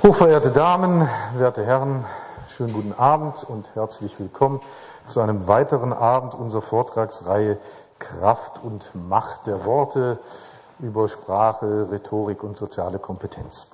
Hochverehrte Damen, werte Herren, schönen guten Abend und herzlich willkommen zu einem weiteren Abend unserer Vortragsreihe Kraft und Macht der Worte über Sprache, Rhetorik und soziale Kompetenz.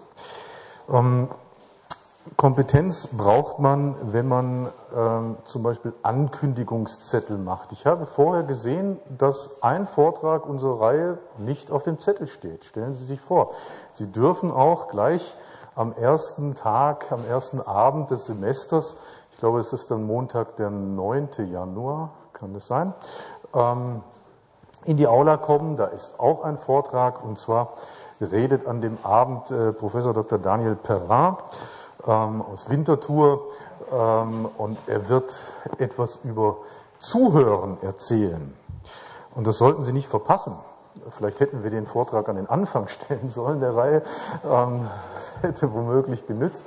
Kompetenz braucht man, wenn man zum Beispiel Ankündigungszettel macht. Ich habe vorher gesehen, dass ein Vortrag unserer Reihe nicht auf dem Zettel steht. Stellen Sie sich vor, Sie dürfen auch gleich am ersten Tag, am ersten Abend des Semesters, ich glaube, es ist dann Montag, der 9. Januar, kann das sein, in die Aula kommen. Da ist auch ein Vortrag, und zwar redet an dem Abend Professor Dr. Daniel Perrin aus Winterthur, und er wird etwas über Zuhören erzählen. Und das sollten Sie nicht verpassen. Vielleicht hätten wir den Vortrag an den Anfang stellen sollen der Reihe. Das hätte womöglich genützt.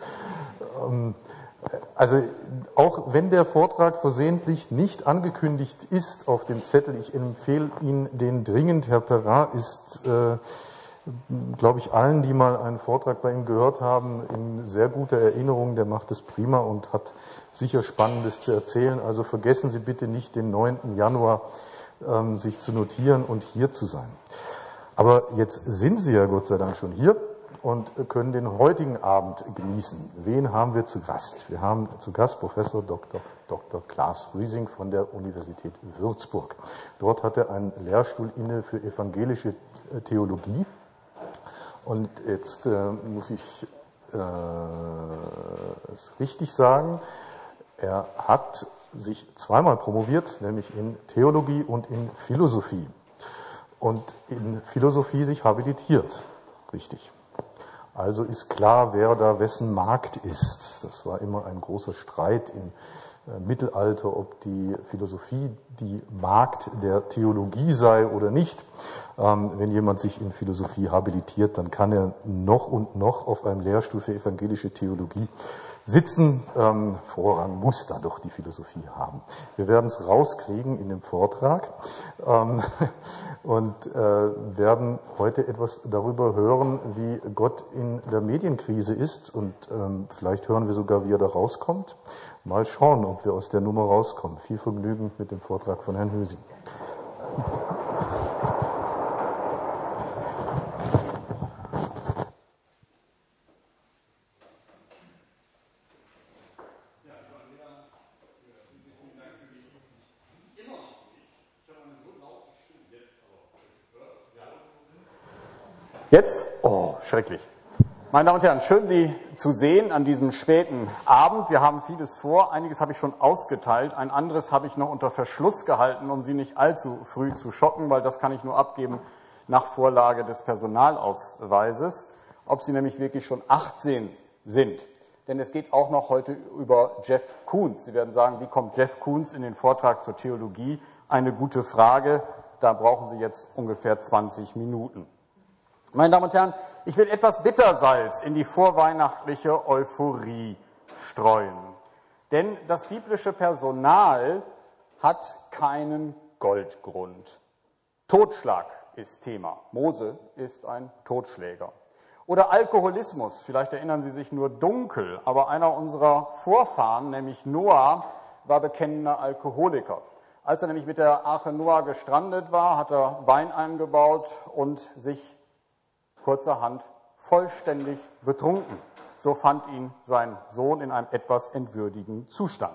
Also auch wenn der Vortrag versehentlich nicht angekündigt ist auf dem Zettel, ich empfehle Ihnen den dringend. Herr Perrin ist, glaube ich, allen, die mal einen Vortrag bei ihm gehört haben, in sehr guter Erinnerung. Der macht es prima und hat sicher Spannendes zu erzählen. Also vergessen Sie bitte nicht, den 9. Januar sich zu notieren und hier zu sein. Aber jetzt sind Sie ja Gott sei Dank schon hier und können den heutigen Abend genießen. Wen haben wir zu Gast? Wir haben zu Gast Professor Dr. Klaas Rüsing von der Universität Würzburg. Dort hat er einen Lehrstuhl inne für evangelische Theologie. Und jetzt muss ich es richtig sagen, er hat sich zweimal promoviert, nämlich in Theologie und in Philosophie. Und in Philosophie sich habilitiert. Richtig. Also ist klar, wer da wessen Markt ist. Das war immer ein großer Streit im Mittelalter, ob die Philosophie die Markt der Theologie sei oder nicht. Wenn jemand sich in Philosophie habilitiert, dann kann er noch und noch auf einem Lehrstuhl für evangelische Theologie sitzen. Vorrang muss da doch die Philosophie haben. Wir werden es rauskriegen in dem Vortrag und werden heute etwas darüber hören, wie Gott in der Medienkrise ist, und vielleicht hören wir sogar, wie er da rauskommt. Mal schauen, ob wir aus der Nummer rauskommen. Viel Vergnügen mit dem Vortrag von Herrn Rüsing. Jetzt? Oh, schrecklich. Meine Damen und Herren, schön Sie zu sehen an diesem späten Abend. Wir haben vieles vor. Einiges habe ich schon ausgeteilt. Ein anderes habe ich noch unter Verschluss gehalten, um Sie nicht allzu früh zu schocken, weil das kann ich nur abgeben nach Vorlage des Personalausweises, ob Sie nämlich wirklich schon 18 sind. Denn es geht auch noch heute über Jeff Koons. Sie werden sagen, wie kommt Jeff Koons in den Vortrag zur Theologie? Eine gute Frage. Da brauchen Sie jetzt ungefähr 20 Minuten. Meine Damen und Herren, ich will etwas Bittersalz in die vorweihnachtliche Euphorie streuen. Denn das biblische Personal hat keinen Goldgrund. Totschlag ist Thema. Mose ist ein Totschläger. Oder Alkoholismus, vielleicht erinnern Sie sich nur dunkel, aber einer unserer Vorfahren, nämlich Noah, war bekennender Alkoholiker. Als er nämlich mit der Arche Noah gestrandet war, hat er Wein eingebaut und sich kurzerhand vollständig betrunken. So fand ihn sein Sohn in einem etwas entwürdigen Zustand.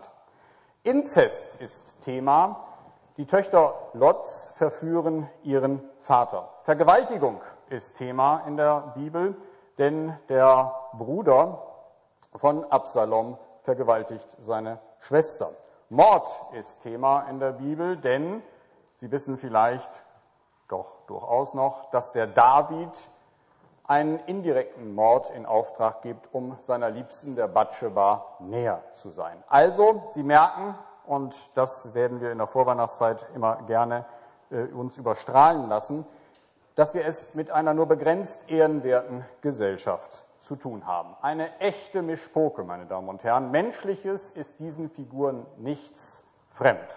Inzest ist Thema. Die Töchter Lots verführen ihren Vater. Vergewaltigung ist Thema in der Bibel, denn der Bruder von Absalom vergewaltigt seine Schwester. Mord ist Thema in der Bibel, denn Sie wissen vielleicht doch durchaus noch, dass der David einen indirekten Mord in Auftrag gibt, um seiner Liebsten, der Batscheba, näher zu sein. Also, Sie merken, und das werden wir in der Vorweihnachtszeit immer gerne uns überstrahlen lassen, dass wir es mit einer nur begrenzt ehrenwerten Gesellschaft zu tun haben. Eine echte Mischpoke, meine Damen und Herren. Menschliches ist diesen Figuren nichts fremd.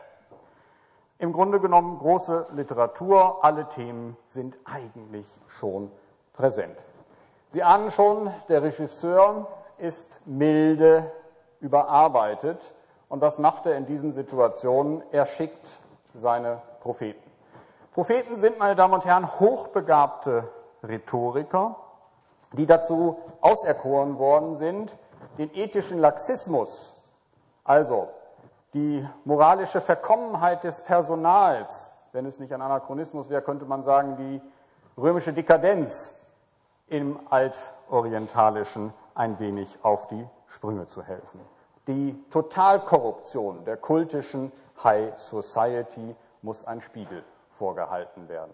Im Grunde genommen große Literatur, alle Themen sind eigentlich schon präsent. Sie ahnen schon, der Regisseur ist milde überarbeitet. Und was macht er in diesen Situationen? Er schickt seine Propheten. Propheten sind, meine Damen und Herren, hochbegabte Rhetoriker, die dazu auserkoren worden sind, den ethischen Laxismus, also die moralische Verkommenheit des Personals, wenn es nicht ein Anachronismus wäre, könnte man sagen, die römische Dekadenz im Altorientalischen ein wenig auf die Sprünge zu helfen. Die Totalkorruption der kultischen High Society muss ein Spiegel vorgehalten werden.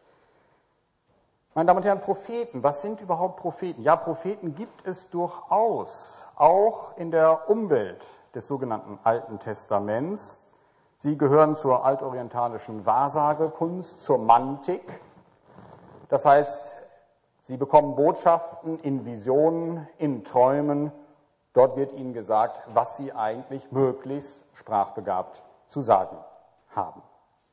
Meine Damen und Herren, Propheten, was sind überhaupt Propheten? Ja, Propheten gibt es durchaus, auch in der Umwelt des sogenannten Alten Testaments. Sie gehören zur altorientalischen Wahrsagekunst, zur Mantik. Das heißt, sie bekommen Botschaften in Visionen, in Träumen. Dort wird ihnen gesagt, was sie eigentlich möglichst sprachbegabt zu sagen haben.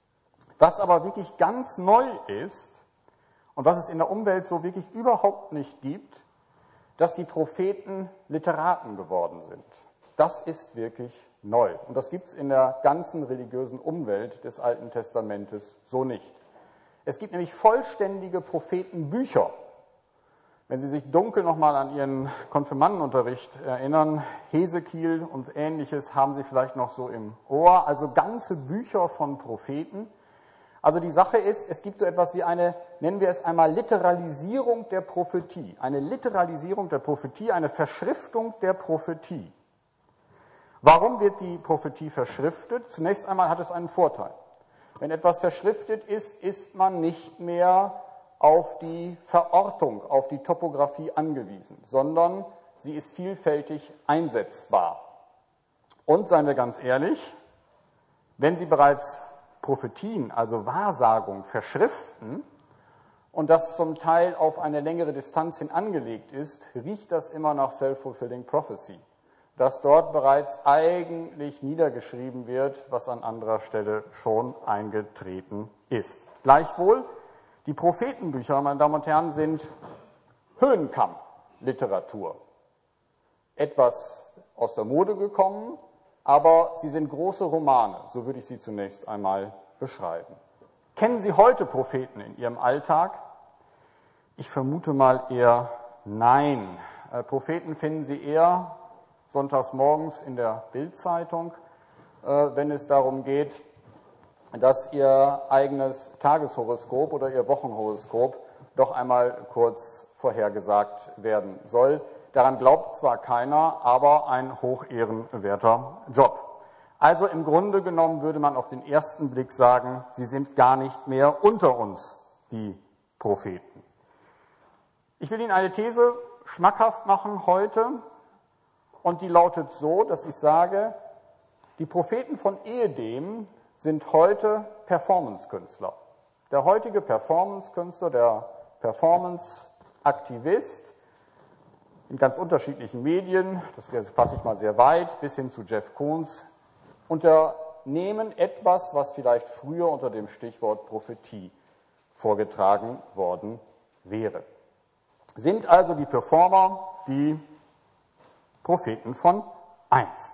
Was aber wirklich ganz neu ist und was es in der Umwelt so wirklich überhaupt nicht gibt, dass die Propheten Literaten geworden sind. Das ist wirklich neu. Und das gibt es in der ganzen religiösen Umwelt des Alten Testamentes so nicht. Es gibt nämlich vollständige Prophetenbücher. Wenn Sie sich dunkel nochmal an Ihren Konfirmandenunterricht erinnern, Hesekiel und Ähnliches haben Sie vielleicht noch so im Ohr, also ganze Bücher von Propheten. Also die Sache ist, es gibt so etwas wie eine, nennen wir es einmal, Literalisierung der Prophetie. Eine Literalisierung der Prophetie, eine Verschriftung der Prophetie. Warum wird die Prophetie verschriftet? Zunächst einmal hat es einen Vorteil. Wenn etwas verschriftet ist, ist man nicht mehr auf die Verortung, auf die Topographie angewiesen, sondern sie ist vielfältig einsetzbar. Und seien wir ganz ehrlich, wenn Sie bereits Prophetien, also Wahrsagung, verschriften und das zum Teil auf eine längere Distanz hin angelegt ist, riecht das immer nach Self-Fulfilling Prophecy, dass dort bereits eigentlich niedergeschrieben wird, was an anderer Stelle schon eingetreten ist. Gleichwohl, die Prophetenbücher, meine Damen und Herren, sind Höhenkamm-Literatur. Etwas aus der Mode gekommen, aber sie sind große Romane, so würde ich sie zunächst einmal beschreiben. Kennen Sie heute Propheten in Ihrem Alltag? Ich vermute mal eher nein. Propheten finden Sie eher sonntags morgens in der Bild-Zeitung, wenn es darum geht, dass Ihr eigenes Tageshoroskop oder Ihr Wochenhoroskop doch einmal kurz vorhergesagt werden soll. Daran glaubt zwar keiner, aber ein hochehrenwerter Job. Also im Grunde genommen würde man auf den ersten Blick sagen, sie sind gar nicht mehr unter uns, die Propheten. Ich will Ihnen eine These schmackhaft machen heute und die lautet so, dass ich sage, die Propheten von ehedem sind heute Performance-Künstler. Der heutige Performance-Künstler, der Performance-Aktivist in ganz unterschiedlichen Medien, das fasse ich mal sehr weit, bis hin zu Jeff Koons, unternehmen etwas, was vielleicht früher unter dem Stichwort Prophetie vorgetragen worden wäre. Sind also die Performer die Propheten von einst.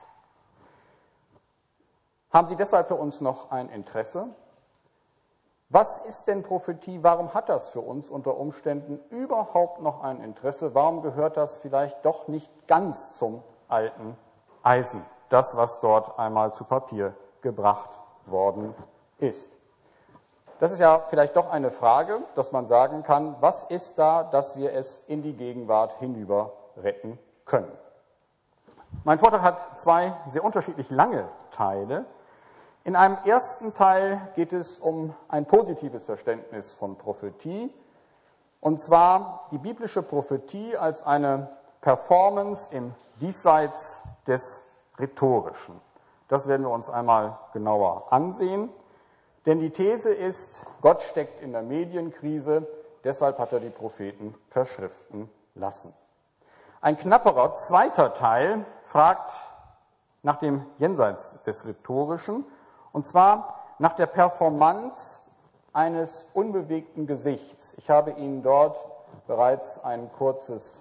Haben Sie deshalb für uns noch ein Interesse? Was ist denn Prophetie? Warum hat das für uns unter Umständen überhaupt noch ein Interesse? Warum gehört das vielleicht doch nicht ganz zum alten Eisen? Das, was dort einmal zu Papier gebracht worden ist. Das ist ja vielleicht doch eine Frage, dass man sagen kann, was ist da, dass wir es in die Gegenwart hinüber retten können? Mein Vortrag hat zwei sehr unterschiedlich lange Teile. In einem ersten Teil geht es um ein positives Verständnis von Prophetie, und zwar die biblische Prophetie als eine Performance im Diesseits des Rhetorischen. Das werden wir uns einmal genauer ansehen, denn die These ist, Gott steckt in der Medienkrise, deshalb hat er die Propheten verschriften lassen. Ein knapperer zweiter Teil fragt nach dem Jenseits des Rhetorischen, und zwar nach der Performance eines unbewegten Gesichts. Ich habe Ihnen dort bereits ein kurzes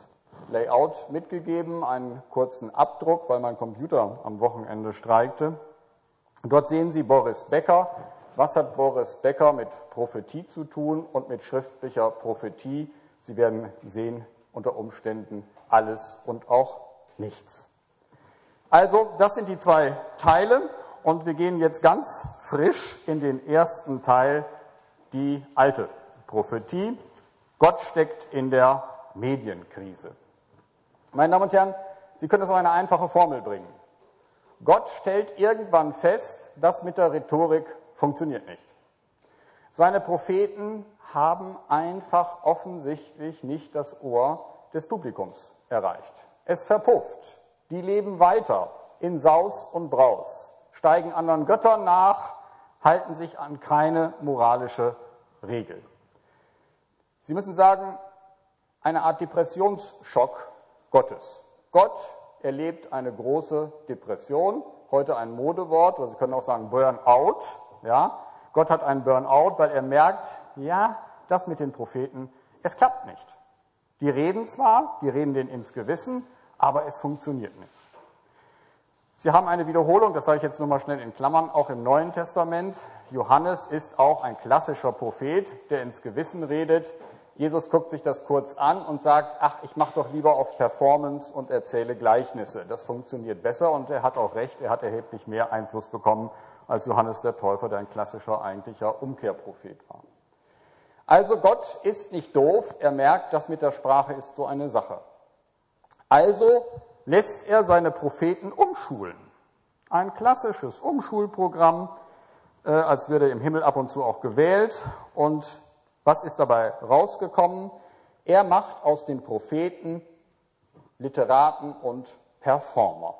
Layout mitgegeben, einen kurzen Abdruck, weil mein Computer am Wochenende streikte. Dort sehen Sie Boris Becker. Was hat Boris Becker mit Prophetie zu tun und mit schriftlicher Prophetie? Sie werden sehen, unter Umständen alles und auch nichts. Also, das sind die zwei Teile und wir gehen jetzt ganz frisch in den ersten Teil, die alte Prophetie. Gott steckt in der Medienkrise. Meine Damen und Herren, Sie können das auf eine einfache Formel bringen. Gott stellt irgendwann fest, das mit der Rhetorik funktioniert nicht. Seine Propheten haben einfach offensichtlich nicht das Ohr des Publikums erreicht. Es verpufft. Die leben weiter in Saus und Braus, steigen anderen Göttern nach, halten sich an keine moralische Regel. Sie müssen sagen, eine Art Depressionsschock Gottes. Gott erlebt eine große Depression, heute ein Modewort, oder Sie können auch sagen Burnout. Ja? Gott hat einen Burnout, weil er merkt, ja, das mit den Propheten, es klappt nicht. Die reden zwar, die reden denen ins Gewissen, aber es funktioniert nicht. Sie haben eine Wiederholung, das sage ich jetzt nur mal schnell in Klammern, auch im Neuen Testament. Johannes ist auch ein klassischer Prophet, der ins Gewissen redet. Jesus guckt sich das kurz an und sagt, ach, ich mache doch lieber auf Performance und erzähle Gleichnisse. Das funktioniert besser und er hat auch recht, er hat erheblich mehr Einfluss bekommen als Johannes der Täufer, der ein klassischer, eigentlicher Umkehrprophet war. Also Gott ist nicht doof, er merkt, das mit der Sprache ist so eine Sache. Also lässt er seine Propheten umschulen. Ein klassisches Umschulprogramm, als würde im Himmel ab und zu auch gewählt. Und was ist dabei rausgekommen? Er macht aus den Propheten Literaten und Performer.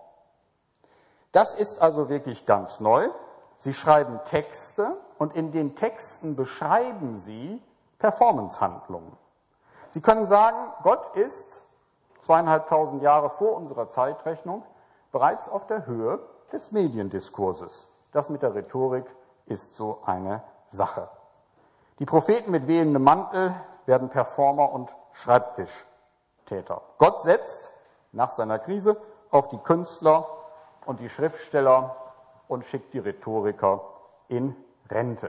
Das ist also wirklich ganz neu. Sie schreiben Texte und in den Texten beschreiben sie Performancehandlungen. Sie können sagen, Gott ist 2500 Jahre vor unserer Zeitrechnung bereits auf der Höhe des Mediendiskurses. Das mit der Rhetorik ist so eine Sache. Die Propheten mit wehendem Mantel werden Performer und Schreibtischtäter. Gott setzt nach seiner Krise auf die Künstler und die Schriftsteller und schickt die Rhetoriker in Rente.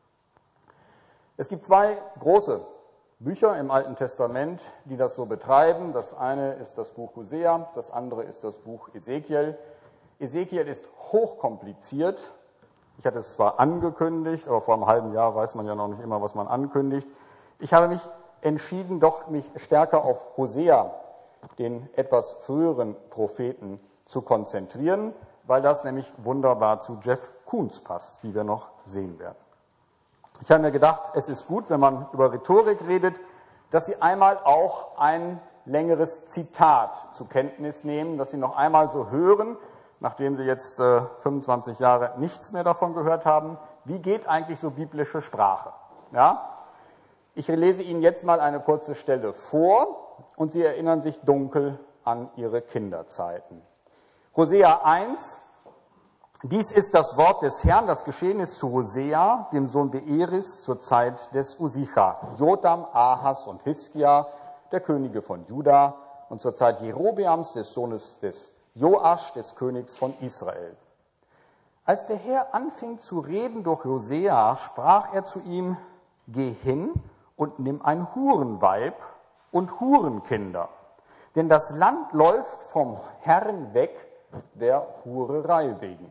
Es gibt zwei große Bücher im Alten Testament, die das so betreiben. Das eine ist das Buch Hosea, das andere ist das Buch Ezekiel. Ezekiel ist hochkompliziert. Ich hatte es zwar angekündigt, aber vor einem halben Jahr weiß man ja noch nicht immer, was man ankündigt. Ich habe mich entschieden, doch mich stärker auf Hosea, den etwas früheren Propheten, zu konzentrieren, weil das nämlich wunderbar zu Jeff Koons passt, wie wir noch sehen werden. Ich habe mir gedacht, es ist gut, wenn man über Rhetorik redet, dass Sie einmal auch ein längeres Zitat zur Kenntnis nehmen, dass Sie noch einmal so hören, nachdem Sie jetzt 25 Jahre nichts mehr davon gehört haben, wie geht eigentlich so biblische Sprache? Ja? Ich lese Ihnen jetzt mal eine kurze Stelle vor und Sie erinnern sich dunkel an Ihre Kinderzeiten. Hosea 1. Dies ist das Wort des Herrn, das geschehen ist zu Hosea, dem Sohn Beeris, zur Zeit des Usicha, Jotam, Ahas und Hiskia, der Könige von Juda, und zur Zeit Jerobeams, des Sohnes des Joasch, des Königs von Israel. Als der Herr anfing zu reden durch Hosea, sprach er zu ihm, geh hin und nimm ein Hurenweib und Hurenkinder, denn das Land läuft vom Herrn weg der Hurerei wegen.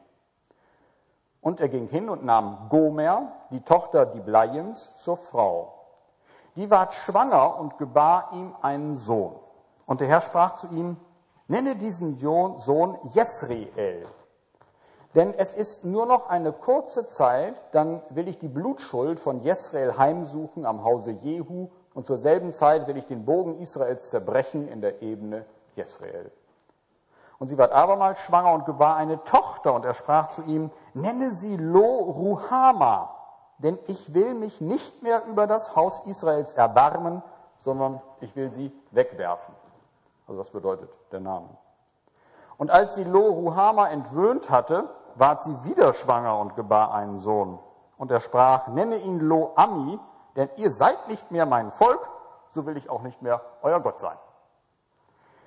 Und er ging hin und nahm Gomer, die Tochter Diblajims, zur Frau. Die ward schwanger und gebar ihm einen Sohn. Und der Herr sprach zu ihm, nenne diesen Sohn Jesreel. Denn es ist nur noch eine kurze Zeit, dann will ich die Blutschuld von Jesreel heimsuchen am Hause Jehu und zur selben Zeit will ich den Bogen Israels zerbrechen in der Ebene Jesreel. Und sie ward abermals schwanger und gebar eine Tochter, und er sprach zu ihm, nenne sie Lo-Ruhama, denn ich will mich nicht mehr über das Haus Israels erbarmen, sondern ich will sie wegwerfen. Also das bedeutet der Name. Und als sie Lo-Ruhama entwöhnt hatte, ward sie wieder schwanger und gebar einen Sohn. Und er sprach, nenne ihn Lo-Ami, denn ihr seid nicht mehr mein Volk, so will ich auch nicht mehr euer Gott sein.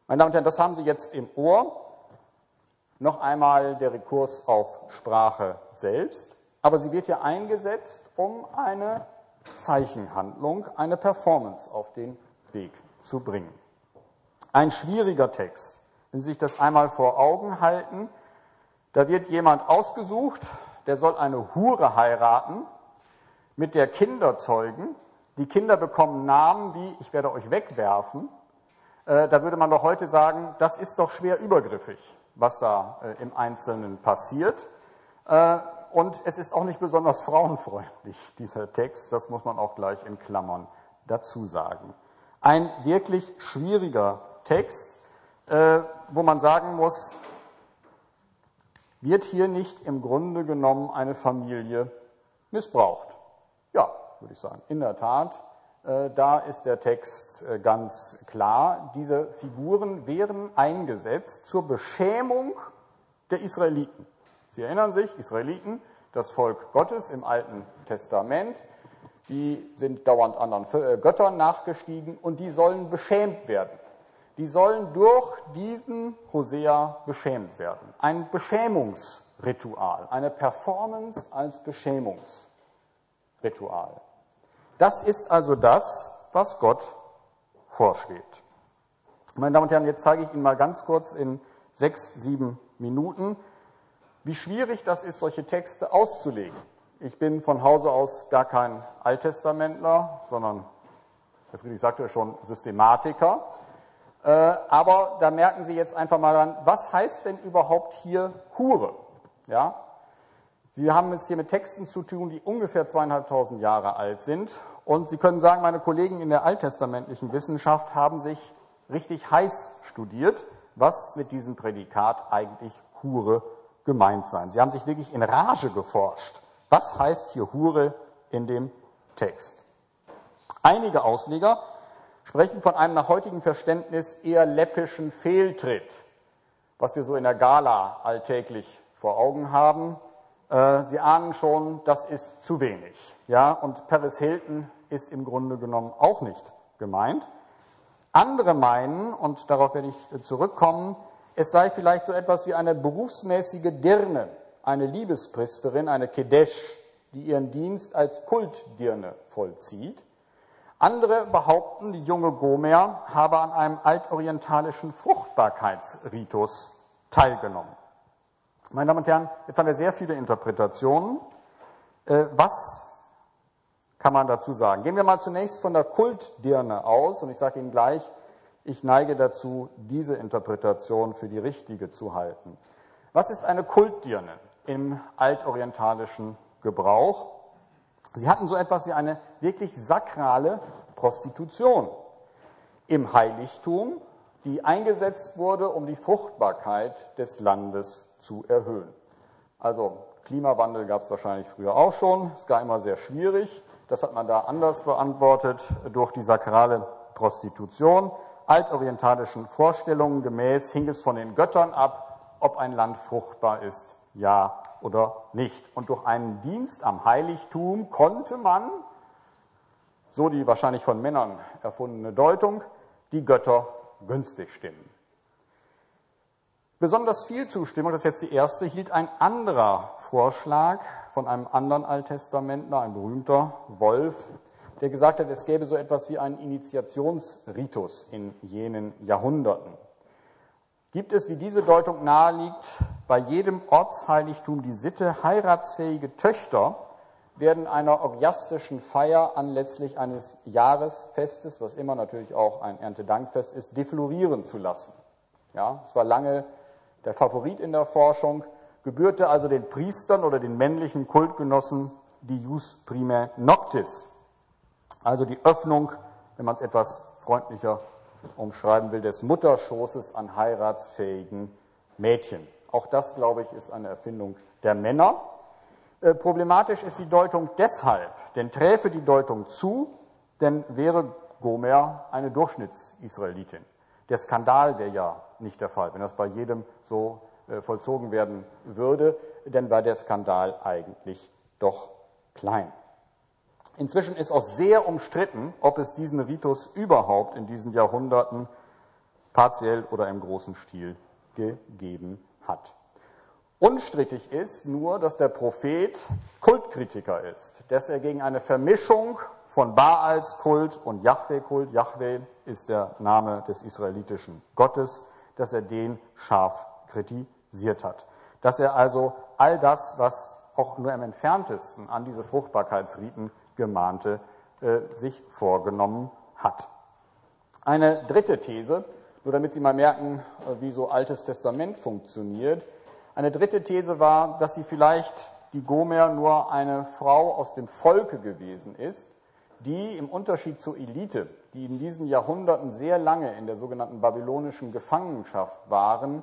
Meine Damen und Herren, das haben Sie jetzt im Ohr. Noch einmal der Rekurs auf Sprache selbst. Aber sie wird hier eingesetzt, um eine Zeichenhandlung, eine Performance auf den Weg zu bringen. Ein schwieriger Text. Wenn Sie sich das einmal vor Augen halten, da wird jemand ausgesucht, der soll eine Hure heiraten, mit der Kinder zeugen. Die Kinder bekommen Namen wie, ich werde euch wegwerfen. Da würde man doch heute sagen, das ist doch schwer übergriffig, was da im Einzelnen passiert. Und es ist auch nicht besonders frauenfreundlich, dieser Text, das muss man auch gleich in Klammern dazu sagen. Ein wirklich schwieriger Text, wo man sagen muss, wird hier nicht im Grunde genommen eine Familie missbraucht? Ja, würde ich sagen, in der Tat. Da ist der Text ganz klar. Diese Figuren wären eingesetzt zur Beschämung der Israeliten. Sie erinnern sich, Israeliten, das Volk Gottes im Alten Testament, die sind dauernd anderen Göttern nachgestiegen und die sollen beschämt werden. Die sollen durch diesen Hosea beschämt werden. Ein Beschämungsritual, eine Performance als Beschämungsritual. Das ist also das, was Gott vorschwebt. Meine Damen und Herren, jetzt zeige ich Ihnen mal ganz kurz in 6, 7 Minuten, wie schwierig das ist, solche Texte auszulegen. Ich bin von Hause aus gar kein Alttestamentler, sondern, Herr Friedrich sagte ja schon, Systematiker. Aber da merken Sie jetzt einfach mal dran, was heißt denn überhaupt hier Hure? Ja? Sie haben es hier mit Texten zu tun, die ungefähr 2500 Jahre alt sind. Und Sie können sagen, meine Kollegen in der alttestamentlichen Wissenschaft haben sich richtig heiß studiert, was mit diesem Prädikat eigentlich Hure gemeint sein. Sie haben sich wirklich in Rage geforscht. Was heißt hier Hure in dem Text? Einige Ausleger sprechen von einem nach heutigem Verständnis eher läppischen Fehltritt, was wir so in der Gala alltäglich vor Augen haben. Sie ahnen schon, das ist zu wenig. Ja, und Paris Hilton ist im Grunde genommen auch nicht gemeint. Andere meinen, und darauf werde ich zurückkommen, es sei vielleicht so etwas wie eine berufsmäßige Dirne, eine Liebespriesterin, eine Kedesh, die ihren Dienst als Kultdirne vollzieht. Andere behaupten, die junge Gomer habe an einem altorientalischen Fruchtbarkeitsritus teilgenommen. Meine Damen und Herren, jetzt haben wir sehr viele Interpretationen. Was kann man dazu sagen? Gehen wir mal zunächst von der Kultdirne aus, und ich sage Ihnen gleich, ich neige dazu, diese Interpretation für die richtige zu halten. Was ist eine Kultdirne im altorientalischen Gebrauch? Sie hatten so etwas wie eine wirklich sakrale Prostitution im Heiligtum, die eingesetzt wurde, um die Fruchtbarkeit des Landes zu erhöhen. Also Klimawandel gab es wahrscheinlich früher auch schon, es war immer sehr schwierig. Das hat man da anders beantwortet durch die sakrale Prostitution. Altorientalischen Vorstellungen gemäß hing es von den Göttern ab, ob ein Land fruchtbar ist, ja oder nicht. Und durch einen Dienst am Heiligtum konnte man, so die wahrscheinlich von Männern erfundene Deutung, die Götter günstig stimmen. Besonders viel Zustimmung, das ist jetzt die erste, hielt ein anderer Vorschlag von einem anderen Alttestamentler, ein berühmter Wolf, der gesagt hat, es gäbe so etwas wie einen Initiationsritus in jenen Jahrhunderten. Gibt es, wie diese Deutung naheliegt, bei jedem Ortsheiligtum die Sitte, heiratsfähige Töchter werden einer orgiastischen Feier anlässlich eines Jahresfestes, was immer natürlich auch ein Erntedankfest ist, deflorieren zu lassen. Ja, es war lange der Favorit in der Forschung, gebührte also den Priestern oder den männlichen Kultgenossen die Ius Primae Noctis, also die Öffnung, wenn man es etwas freundlicher umschreiben will, des Mutterschoßes an heiratsfähigen Mädchen. Auch das, glaube ich, ist eine Erfindung der Männer. Problematisch ist die Deutung deshalb, denn träfe die Deutung zu, denn wäre Gomer eine Durchschnittsisraelitin. Der Skandal wäre ja nicht der Fall, wenn das bei jedem so vollzogen werden würde, denn war der Skandal eigentlich doch klein. Inzwischen ist auch sehr umstritten, ob es diesen Ritus überhaupt in diesen Jahrhunderten partiell oder im großen Stil gegeben hat. Unstrittig ist nur, dass der Prophet Kultkritiker ist, dass er gegen eine Vermischung von Baalskult und Jahwe-Kult, Jahwe ist der Name des israelitischen Gottes, dass er den scharf kritisiert hat. Dass er also all das, was auch nur im entferntesten an diese Fruchtbarkeitsriten gemahnte, sich vorgenommen hat. Eine dritte These, nur damit Sie mal merken, wie so Altes Testament funktioniert. Eine dritte These war, dass sie vielleicht die Gomer nur eine Frau aus dem Volke gewesen ist, die im Unterschied zur Elite, die in diesen Jahrhunderten sehr lange in der sogenannten babylonischen Gefangenschaft waren,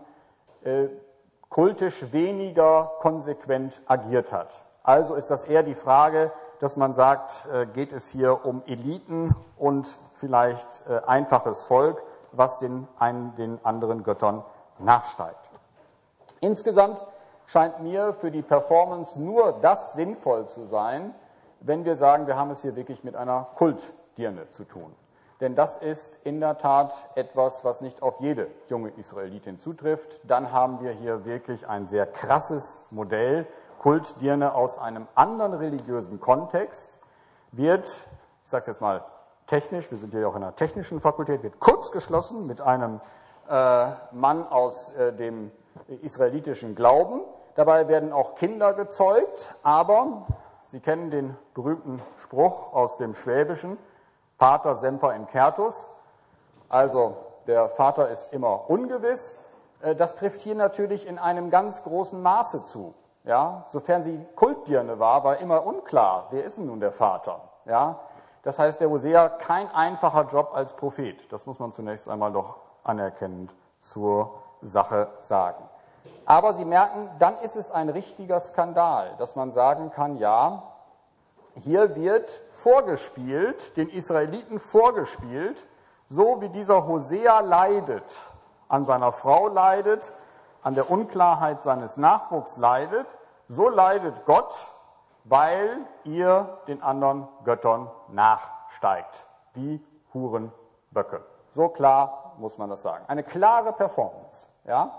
kultisch weniger konsequent agiert hat. Also ist das eher die Frage, dass man sagt, geht es hier um Eliten und vielleicht einfaches Volk, was den anderen Göttern nachsteigt. Insgesamt scheint mir für die Performance nur das sinnvoll zu sein, wenn wir sagen, wir haben es hier wirklich mit einer Kultdirne zu tun. Denn das ist in der Tat etwas, was nicht auf jede junge Israelitin zutrifft. Dann haben wir hier wirklich ein sehr krasses Modell. Kultdirne aus einem anderen religiösen Kontext wird, ich sage es jetzt mal technisch, wir sind hier auch in einer technischen Fakultät, wird kurz geschlossen mit einem Mann aus dem israelitischen Glauben. Dabei werden auch Kinder gezeugt, aber Sie kennen den berühmten Spruch aus dem Schwäbischen, Pater semper incertus, also der Vater ist immer ungewiss. Das trifft hier natürlich in einem ganz großen Maße zu. Ja, sofern sie Kultdirne war immer unklar, wer ist denn nun der Vater? Ja, das heißt, der Hosea kein einfacher Job als Prophet. Das muss man zunächst einmal doch anerkennend zur Sache sagen. Aber Sie merken, dann ist es ein richtiger Skandal, dass man sagen kann, ja, hier wird vorgespielt, den Israeliten vorgespielt, so wie dieser Hosea leidet, an seiner Frau leidet, an der Unklarheit seines Nachwuchs leidet, so leidet Gott, weil ihr den anderen Göttern nachsteigt, wie Hurenböcke. So klar muss man das sagen. Eine klare Performance. Ja?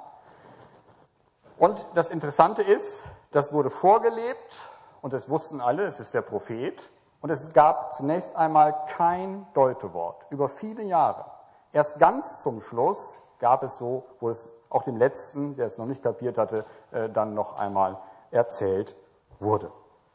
Und das Interessante ist, das wurde vorgelebt und es wussten alle, es ist der Prophet. Und es gab zunächst einmal kein Deutewort über viele Jahre. Erst ganz zum Schluss gab es so, wo es auch dem Letzten, der es noch nicht kapiert hatte, dann noch einmal erzählt wurde.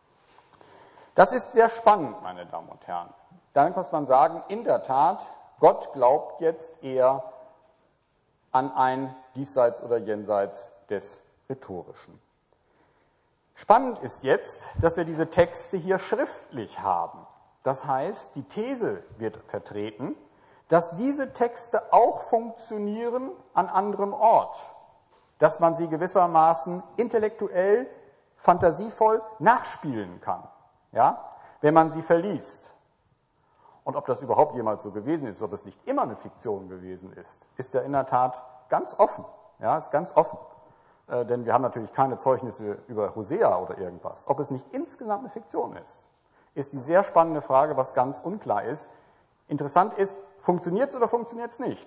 Das ist sehr spannend, meine Damen und Herren. Dann muss man sagen, in der Tat, Gott glaubt jetzt eher an ein Diesseits oder Jenseits des Rhetorischen. Spannend ist jetzt, dass wir diese Texte hier schriftlich haben. Das heißt, die These wird vertreten, dass diese Texte auch funktionieren an anderem Ort, dass man sie gewissermaßen intellektuell, fantasievoll nachspielen kann, ja, wenn man sie verliest. Und ob das überhaupt jemals so gewesen ist, ob es nicht immer eine Fiktion gewesen ist ja in der Tat ganz offen, ja, ist ganz offen. Denn wir haben natürlich keine Zeugnisse über Hosea oder irgendwas. Ob es nicht insgesamt eine Fiktion ist die sehr spannende Frage, was ganz unklar ist. Interessant ist, funktioniert es oder funktioniert es nicht?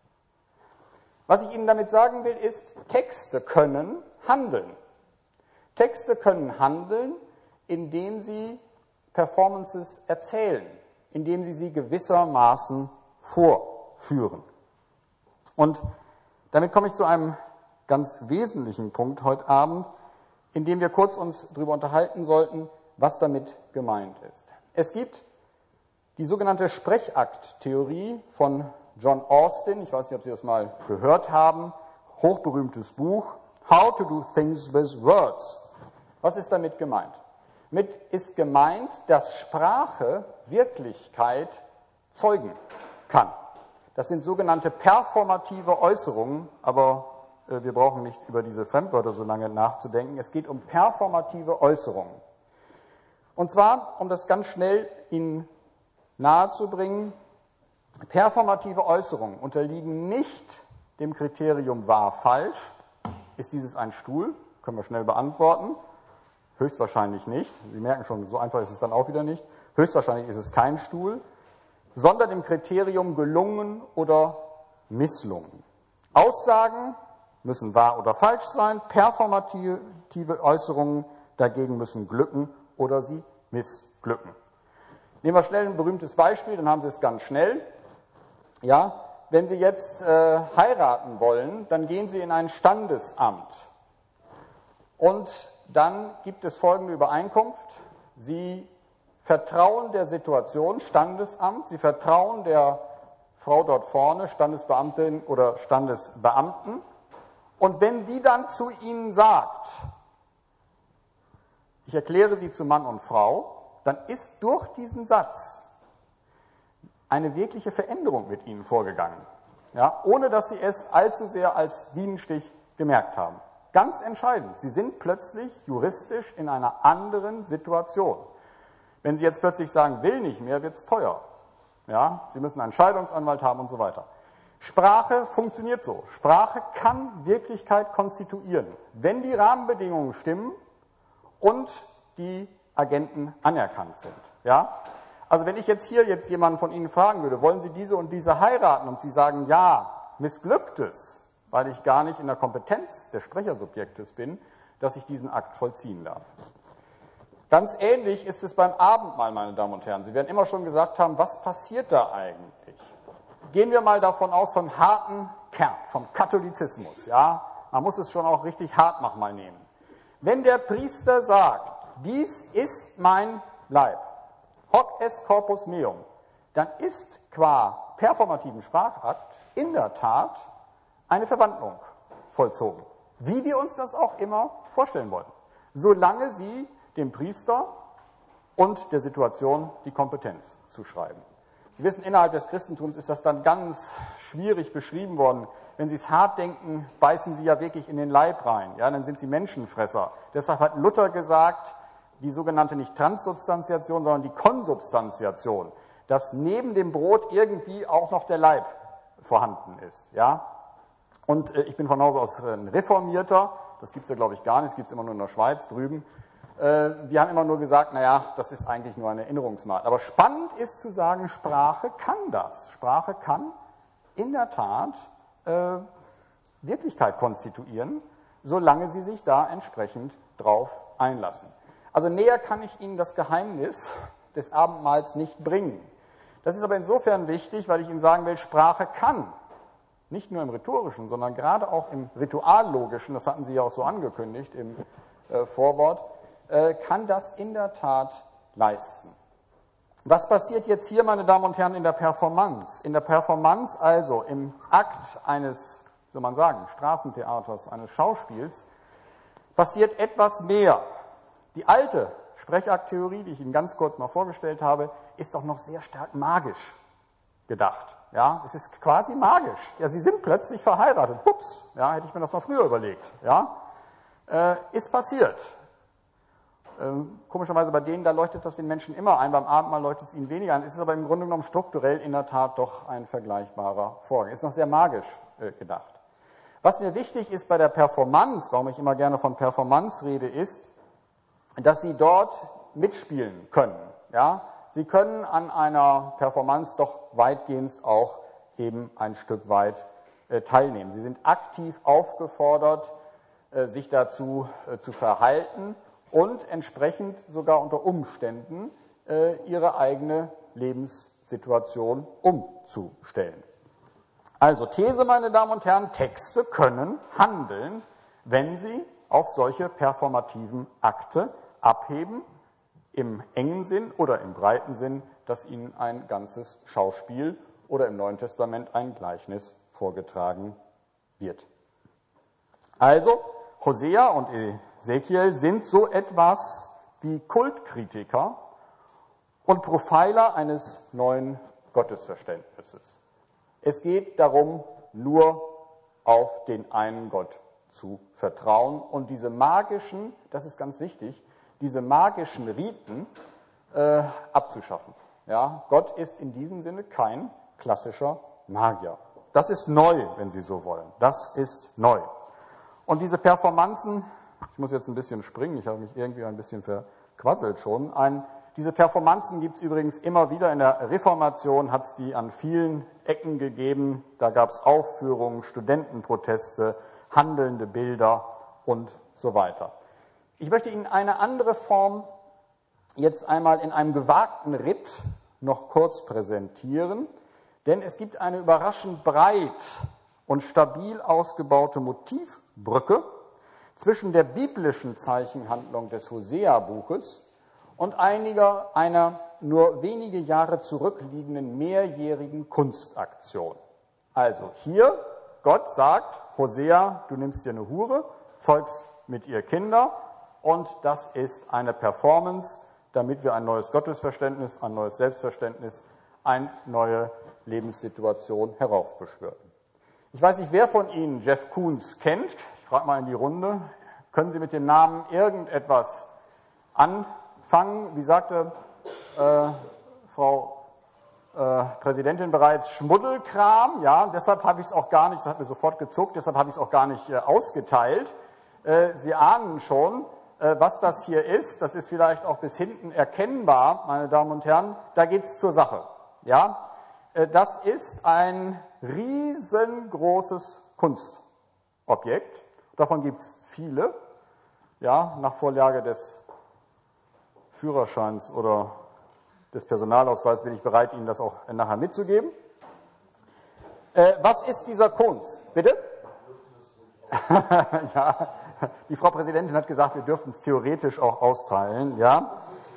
Was ich Ihnen damit sagen will, ist, Texte können handeln. Texte können handeln, indem sie Performances erzählen, indem sie gewissermaßen vorführen. Und damit komme ich zu einem ganz wesentlichen Punkt heute Abend, in dem wir kurz uns darüber unterhalten sollten, was damit gemeint ist. Es gibt die sogenannte Sprechakttheorie von John Austin, ich weiß nicht, ob Sie das mal gehört haben, hochberühmtes Buch, How to do things with words. Was ist damit gemeint? Mit ist gemeint, dass Sprache Wirklichkeit zeugen kann. Das sind sogenannte performative Äußerungen, aber wir brauchen nicht über diese Fremdwörter so lange nachzudenken. Es geht um performative Äußerungen. Und zwar, um das ganz schnell Ihnen nahezubringen, performative Äußerungen unterliegen nicht dem Kriterium wahr, falsch. Ist dieses ein Stuhl? Können wir schnell beantworten. Höchstwahrscheinlich nicht. Sie merken schon, so einfach ist es dann auch wieder nicht. Höchstwahrscheinlich ist es kein Stuhl, sondern dem Kriterium gelungen oder misslungen. Aussagen müssen wahr oder falsch sein, performative Äußerungen dagegen müssen glücken oder sie missglücken. Nehmen wir schnell ein berühmtes Beispiel, dann haben Sie es ganz schnell. Ja, wenn Sie jetzt heiraten wollen, dann gehen Sie in ein Standesamt. Und dann gibt es folgende Übereinkunft. Sie vertrauen der Situation, Standesamt, Sie vertrauen der Frau dort vorne, Standesbeamtin oder Standesbeamten. Und wenn die dann zu Ihnen sagt, ich erkläre Sie zu Mann und Frau, dann ist durch diesen Satz eine wirkliche Veränderung mit Ihnen vorgegangen, ja, ohne dass Sie es allzu sehr als Bienenstich gemerkt haben. Ganz entscheidend, Sie sind plötzlich juristisch in einer anderen Situation. Wenn Sie jetzt plötzlich sagen, will nicht mehr, wird es teuer. Ja, Sie müssen einen Scheidungsanwalt haben und so weiter. Sprache funktioniert so. Sprache kann Wirklichkeit konstituieren, wenn die Rahmenbedingungen stimmen und die Agenten anerkannt sind. Ja? Also wenn ich jetzt hier jemanden von Ihnen fragen würde, wollen Sie diese und diese heiraten und Sie sagen, ja, missglückt es, weil ich gar nicht in der Kompetenz des Sprechersubjektes bin, dass ich diesen Akt vollziehen darf. Ganz ähnlich ist es beim Abendmahl, meine Damen und Herren. Sie werden immer schon gesagt haben, was passiert da eigentlich? Gehen wir mal davon aus, vom harten Kern, vom Katholizismus. Ja? Man muss es schon auch richtig hart mal nehmen. Wenn der Priester sagt, dies ist mein Leib, hoc est corpus meum, dann ist qua performativen Sprachakt in der Tat eine Verwandlung vollzogen. Wie wir uns das auch immer vorstellen wollen. Solange Sie dem Priester und der Situation die Kompetenz zuschreiben. Sie wissen, innerhalb des Christentums ist das dann ganz schwierig beschrieben worden. Wenn Sie es hart denken, beißen Sie ja wirklich in den Leib rein. Ja, dann sind Sie Menschenfresser. Deshalb hat Luther gesagt, die sogenannte nicht Transsubstantiation, sondern die Konsubstantiation, dass neben dem Brot irgendwie auch noch der Leib vorhanden ist. Ja? Und ich bin von Hause aus ein Reformierter, das gibt es ja glaube ich gar nicht, das gibt es immer nur in der Schweiz drüben. Wir haben immer nur gesagt, naja, das ist eigentlich nur eine Erinnerungsmahl. Aber spannend ist zu sagen, Sprache kann das. Sprache kann in der Tat Wirklichkeit konstituieren, solange Sie sich da entsprechend drauf einlassen. Also näher kann ich Ihnen das Geheimnis des Abendmahls nicht bringen. Das ist aber insofern wichtig, weil ich Ihnen sagen will, Sprache kann, nicht nur im Rhetorischen, sondern gerade auch im Rituallogischen, das hatten Sie ja auch so angekündigt im Vorwort, kann das in der Tat leisten. Was passiert jetzt hier, meine Damen und Herren, in der Performance? In der Performance, also im Akt eines, soll man sagen, Straßentheaters, eines Schauspiels, passiert etwas mehr. Die alte Sprechakttheorie, die ich Ihnen ganz kurz mal vorgestellt habe, ist doch noch sehr stark magisch gedacht. Ja, es ist quasi magisch. Ja, Sie sind plötzlich verheiratet. Ups, ja, hätte ich mir das mal früher überlegt. Ja, ist passiert. Komischerweise bei denen, da leuchtet das den Menschen immer ein, beim Abendmahl leuchtet es ihnen weniger ein. Es ist aber im Grunde genommen strukturell in der Tat doch ein vergleichbarer Vorgang. Ist noch sehr magisch gedacht. Was mir wichtig ist bei der Performance, warum ich immer gerne von Performance rede, ist, dass Sie dort mitspielen können. Ja? Sie können an einer Performance doch weitgehend auch eben ein Stück weit teilnehmen. Sie sind aktiv aufgefordert, sich dazu zu verhalten und entsprechend sogar unter Umständen ihre eigene Lebenssituation umzustellen. Also These, meine Damen und Herren, Texte können handeln, wenn sie auf solche performativen Akte abheben, im engen Sinn oder im breiten Sinn, dass ihnen ein ganzes Schauspiel oder im Neuen Testament ein Gleichnis vorgetragen wird. Also Hosea und Ezekiel sind so etwas wie Kultkritiker und Profiler eines neuen Gottesverständnisses. Es geht darum, nur auf den einen Gott zu vertrauen und diese magischen, das ist ganz wichtig, diese magischen Riten abzuschaffen. Ja, Gott ist in diesem Sinne kein klassischer Magier. Das ist neu, wenn Sie so wollen. Das ist neu. Und diese Performanzen, ich muss jetzt ein bisschen springen, ich habe mich irgendwie ein bisschen verquasselt schon, Diese Performanzen gibt es übrigens immer wieder. In der Reformation hat es die an vielen Ecken gegeben. Da gab es Aufführungen, Studentenproteste, handelnde Bilder und so weiter. Ich möchte Ihnen eine andere Form jetzt einmal in einem gewagten Ritt noch kurz präsentieren, denn es gibt eine überraschend breit und stabil ausgebaute Motivbrücke zwischen der biblischen Zeichenhandlung des Hosea-Buches und einer nur wenige Jahre zurückliegenden mehrjährigen Kunstaktion. Also hier, Gott sagt, Hosea, du nimmst dir eine Hure, zeugst mit ihr Kinder, und das ist eine Performance, damit wir ein neues Gottesverständnis, ein neues Selbstverständnis, eine neue Lebenssituation heraufbeschwören. Ich weiß nicht, wer von Ihnen Jeff Koons kennt. Ich frage mal in die Runde. Können Sie mit dem Namen irgendetwas anfangen? Wie sagte Frau Präsidentin bereits, Schmuddelkram. Ja, deshalb habe ich es auch gar nicht, das hat mir sofort gezuckt, deshalb habe ich es auch gar nicht ausgeteilt. Sie ahnen schon, was das hier ist. Das ist vielleicht auch bis hinten erkennbar, meine Damen und Herren. Da geht es zur Sache. Ja, das ist ein riesengroßes Kunstobjekt. Davon gibt es viele. Ja, nach Vorlage des Führerscheins oder des Personalausweises bin ich bereit, Ihnen das auch nachher mitzugeben. Was ist dieser Kunst? Bitte? Ja, die Frau Präsidentin hat gesagt, wir dürfen es theoretisch auch austeilen. Ja,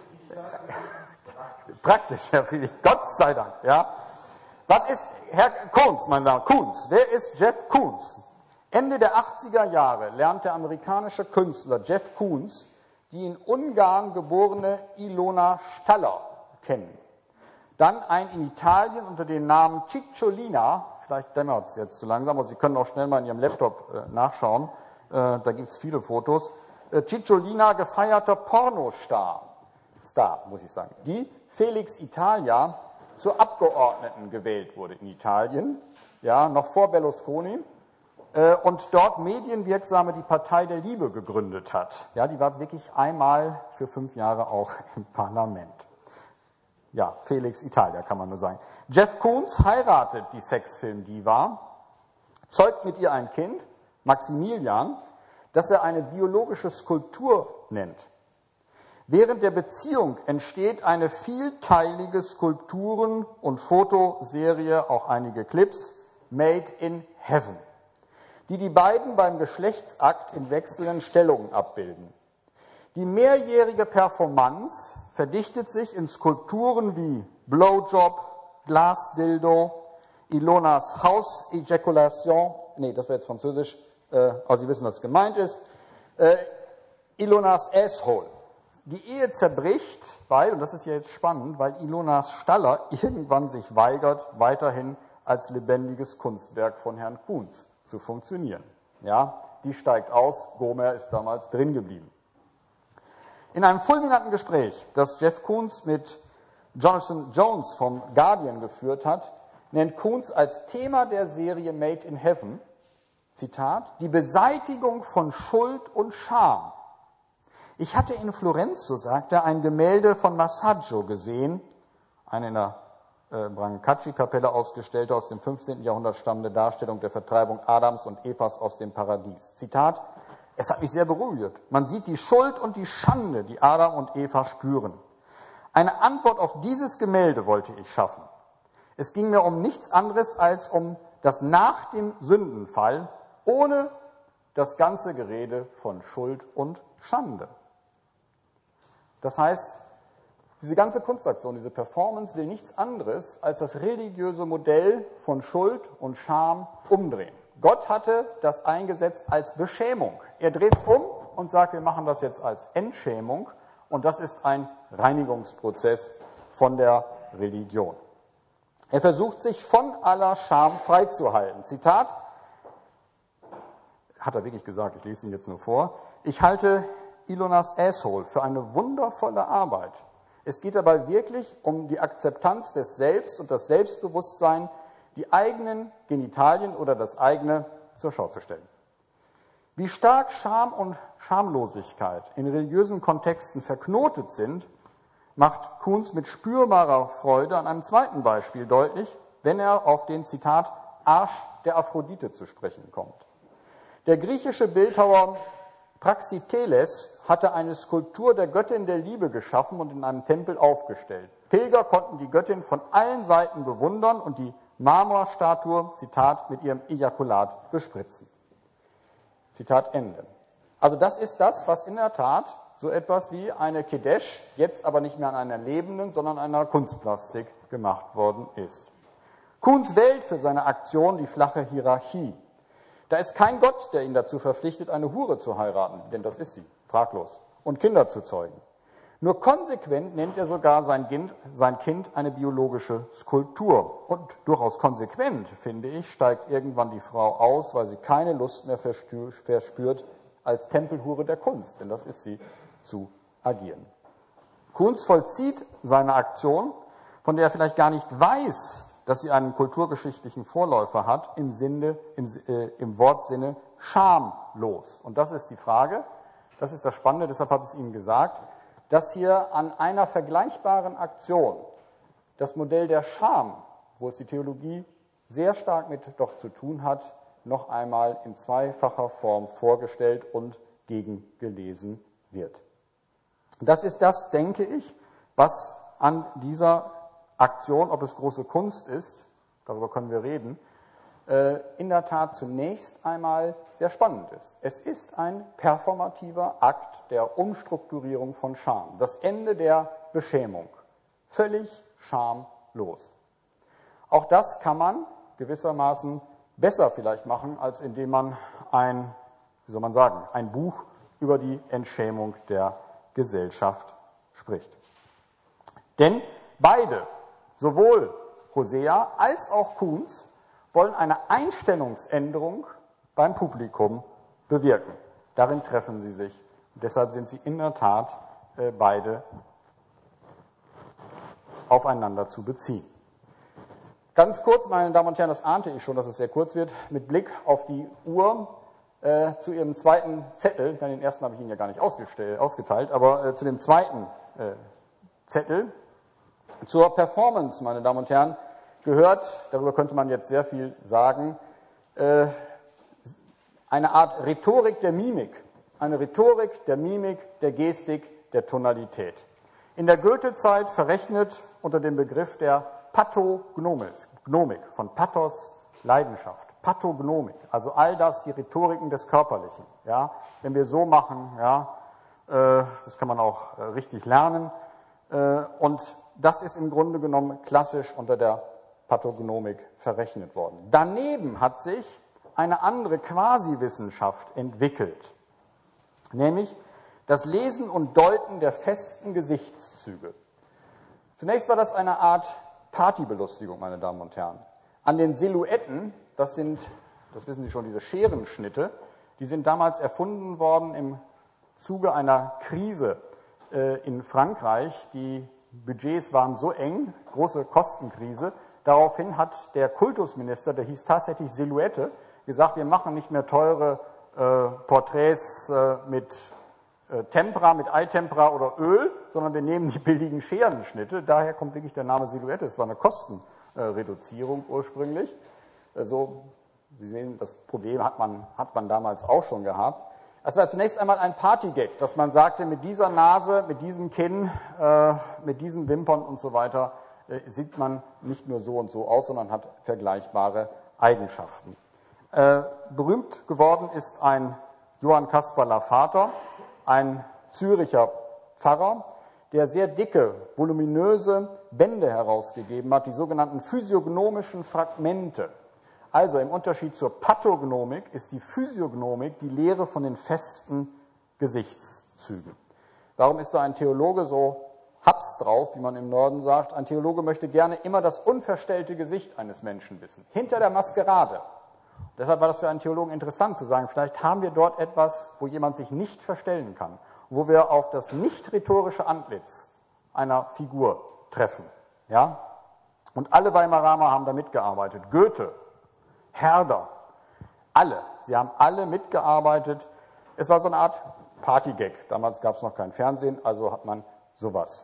praktisch, Herr Friedrich, Gott sei Dank. Ja, was ist Herr Koons, mein Name? Koons. Wer ist Jeff Koons? Ende der 80er Jahre lernt der amerikanische Künstler Jeff Koons die in Ungarn geborene Ilona Staller kennen. Dann ein in Italien unter dem Namen Cicciolina, vielleicht dämmert es jetzt zu langsam, aber Sie können auch schnell mal in Ihrem Laptop nachschauen, da gibt es viele Fotos. Cicciolina, gefeierter Pornostar, muss ich sagen, die Felix Italia zur Abgeordneten gewählt wurde in Italien, ja, noch vor Berlusconi, und dort Medienwirksame die Partei der Liebe gegründet hat. Ja, die war wirklich einmal für 5 Jahre auch im Parlament. Ja, Felix Italia kann man nur sagen. Jeff Koons heiratet die Sexfilm-Diva, zeugt mit ihr ein Kind, Maximilian, das er eine biologische Skulptur nennt. Während der Beziehung entsteht eine vielteilige Skulpturen- und Fotoserie, auch einige Clips, Made in Heaven, die beiden beim Geschlechtsakt in wechselnden Stellungen abbilden. Die mehrjährige Performance verdichtet sich in Skulpturen wie Blowjob, Glasdildo, Ilonas Hausejaculation, das wäre jetzt französisch, aber Sie wissen, was gemeint ist, Ilonas Asshole. Die Ehe zerbricht, und das ist ja jetzt spannend, weil Ilonas Staller irgendwann sich weigert, weiterhin als lebendiges Kunstwerk von Herrn Koons zu funktionieren. Ja, die steigt aus, Gomer ist damals drin geblieben. In einem fulminanten Gespräch, das Jeff Koons mit Jonathan Jones vom Guardian geführt hat, nennt Koons als Thema der Serie Made in Heaven, Zitat, die Beseitigung von Schuld und Scham. Ich hatte in Florenz, so sagt er, ein Gemälde von Massaggio gesehen, eine in der Brancacci-Kapelle ausgestellte, aus dem 15. Jahrhundert stammende Darstellung der Vertreibung Adams und Evas aus dem Paradies. Zitat, es hat mich sehr berührt. Man sieht die Schuld und die Schande, die Adam und Eva spüren. Eine Antwort auf dieses Gemälde wollte ich schaffen. Es ging mir um nichts anderes als um das nach dem Sündenfall, ohne das ganze Gerede von Schuld und Schande. Das heißt, diese ganze Kunstaktion, diese Performance will nichts anderes als das religiöse Modell von Schuld und Scham umdrehen. Gott hatte das eingesetzt als Beschämung. Er dreht es um und sagt, wir machen das jetzt als Entschämung, und das ist ein Reinigungsprozess von der Religion. Er versucht, sich von aller Scham freizuhalten. Zitat, hat er wirklich gesagt, ich lese ihn jetzt nur vor, ich halte Ilonas Asshole für eine wundervolle Arbeit. Es geht dabei wirklich um die Akzeptanz des Selbst und das Selbstbewusstsein, die eigenen Genitalien oder das eigene zur Schau zu stellen. Wie stark Scham und Schamlosigkeit in religiösen Kontexten verknotet sind, macht Kuhns mit spürbarer Freude an einem zweiten Beispiel deutlich, wenn er auf den, Zitat, Arsch der Aphrodite zu sprechen kommt. Der griechische Bildhauer Praxiteles hatte eine Skulptur der Göttin der Liebe geschaffen und in einem Tempel aufgestellt. Pilger konnten die Göttin von allen Seiten bewundern und die Marmorstatue, Zitat, mit ihrem Ejakulat bespritzen. Zitat Ende. Also das ist das, was in der Tat so etwas wie eine Kedesh, jetzt aber nicht mehr an einer lebenden, sondern an einer Kunstplastik gemacht worden ist. Kuhns wählt für seine Aktion die flache Hierarchie. Da ist kein Gott, der ihn dazu verpflichtet, eine Hure zu heiraten, denn das ist sie, fraglos, und Kinder zu zeugen. Nur konsequent nennt er sogar sein Kind eine biologische Skulptur. Und durchaus konsequent, finde ich, steigt irgendwann die Frau aus, weil sie keine Lust mehr verspürt, als Tempelhure der Kunst, denn das ist sie, zu agieren. Kuhns vollzieht seine Aktion, von der er vielleicht gar nicht weiß, dass sie einen kulturgeschichtlichen Vorläufer hat, im Wortsinne schamlos. Und das ist die Frage, das ist das Spannende, deshalb habe ich es Ihnen gesagt, dass hier an einer vergleichbaren Aktion das Modell der Scham, wo es die Theologie sehr stark mit doch zu tun hat, noch einmal in zweifacher Form vorgestellt und gegengelesen wird. Das ist das, denke ich, was an dieser Aktion, ob es große Kunst ist, darüber können wir reden, in der Tat zunächst einmal sehr spannend ist. Es ist ein performativer Akt der Umstrukturierung von Scham, das Ende der Beschämung, völlig schamlos. Auch das kann man gewissermaßen besser vielleicht machen, als indem man ein Buch über die Entschämung der Gesellschaft spricht. Denn beide, sowohl Hosea als auch Kuhns, wollen eine Einstellungsänderung beim Publikum bewirken. Darin treffen sie sich. Und deshalb sind sie in der Tat beide aufeinander zu beziehen. Ganz kurz, meine Damen und Herren, das ahnte ich schon, dass es sehr kurz wird, mit Blick auf die Uhr zu Ihrem zweiten Zettel, den ersten habe ich Ihnen ja gar nicht ausgeteilt, aber zu dem zweiten Zettel, zur Performance, meine Damen und Herren, gehört, darüber könnte man jetzt sehr viel sagen, eine Art Rhetorik der Mimik. Eine Rhetorik der Mimik, der Gestik, der Tonalität. In der Goethe-Zeit verrechnet unter dem Begriff der Pathognomik, von Pathos, Leidenschaft. Pathognomik, also all das, die Rhetoriken des Körperlichen. Ja, wenn wir so machen, ja, das kann man auch richtig lernen. Und das ist im Grunde genommen klassisch unter der Pathognomik verrechnet worden. Daneben hat sich eine andere Quasi-Wissenschaft entwickelt, nämlich das Lesen und Deuten der festen Gesichtszüge. Zunächst war das eine Art Partybelustigung, meine Damen und Herren. An den Silhouetten, das wissen Sie schon, diese Scherenschnitte, die sind damals erfunden worden im Zuge einer Krise in Frankreich. Die Budgets waren so eng, große Kostenkrise. Daraufhin hat der Kultusminister, der hieß tatsächlich Silhouette, gesagt, wir machen nicht mehr teure Porträts mit Tempera, mit Eitempera oder Öl, sondern wir nehmen die billigen Scherenschnitte. Daher kommt wirklich der Name Silhouette. Es war eine Kostenreduzierung ursprünglich. Also, Sie sehen, das Problem hat man damals auch schon gehabt. Es war zunächst einmal ein Partygag, dass man sagte, mit dieser Nase, mit diesem Kinn, mit diesen Wimpern und so weiter sieht man nicht nur so und so aus, sondern hat vergleichbare Eigenschaften. Berühmt geworden ist ein Johann Caspar Lavater, ein Züricher Pfarrer, der sehr dicke, voluminöse Bände herausgegeben hat, die sogenannten physiognomischen Fragmente. Also im Unterschied zur Pathognomik ist die Physiognomik die Lehre von den festen Gesichtszügen. Warum ist da ein Theologe so Haps drauf, wie man im Norden sagt? Ein Theologe möchte gerne immer das unverstellte Gesicht eines Menschen wissen, hinter der Maskerade. Deshalb war das für einen Theologen interessant zu sagen, vielleicht haben wir dort etwas, wo jemand sich nicht verstellen kann, wo wir auf das nicht rhetorische Antlitz einer Figur treffen. Ja? Und alle Weimaraner haben da mitgearbeitet. Goethe, Herder, alle. Sie haben alle mitgearbeitet. Es war so eine Art Partygag. Damals gab es noch kein Fernsehen, also hat man sowas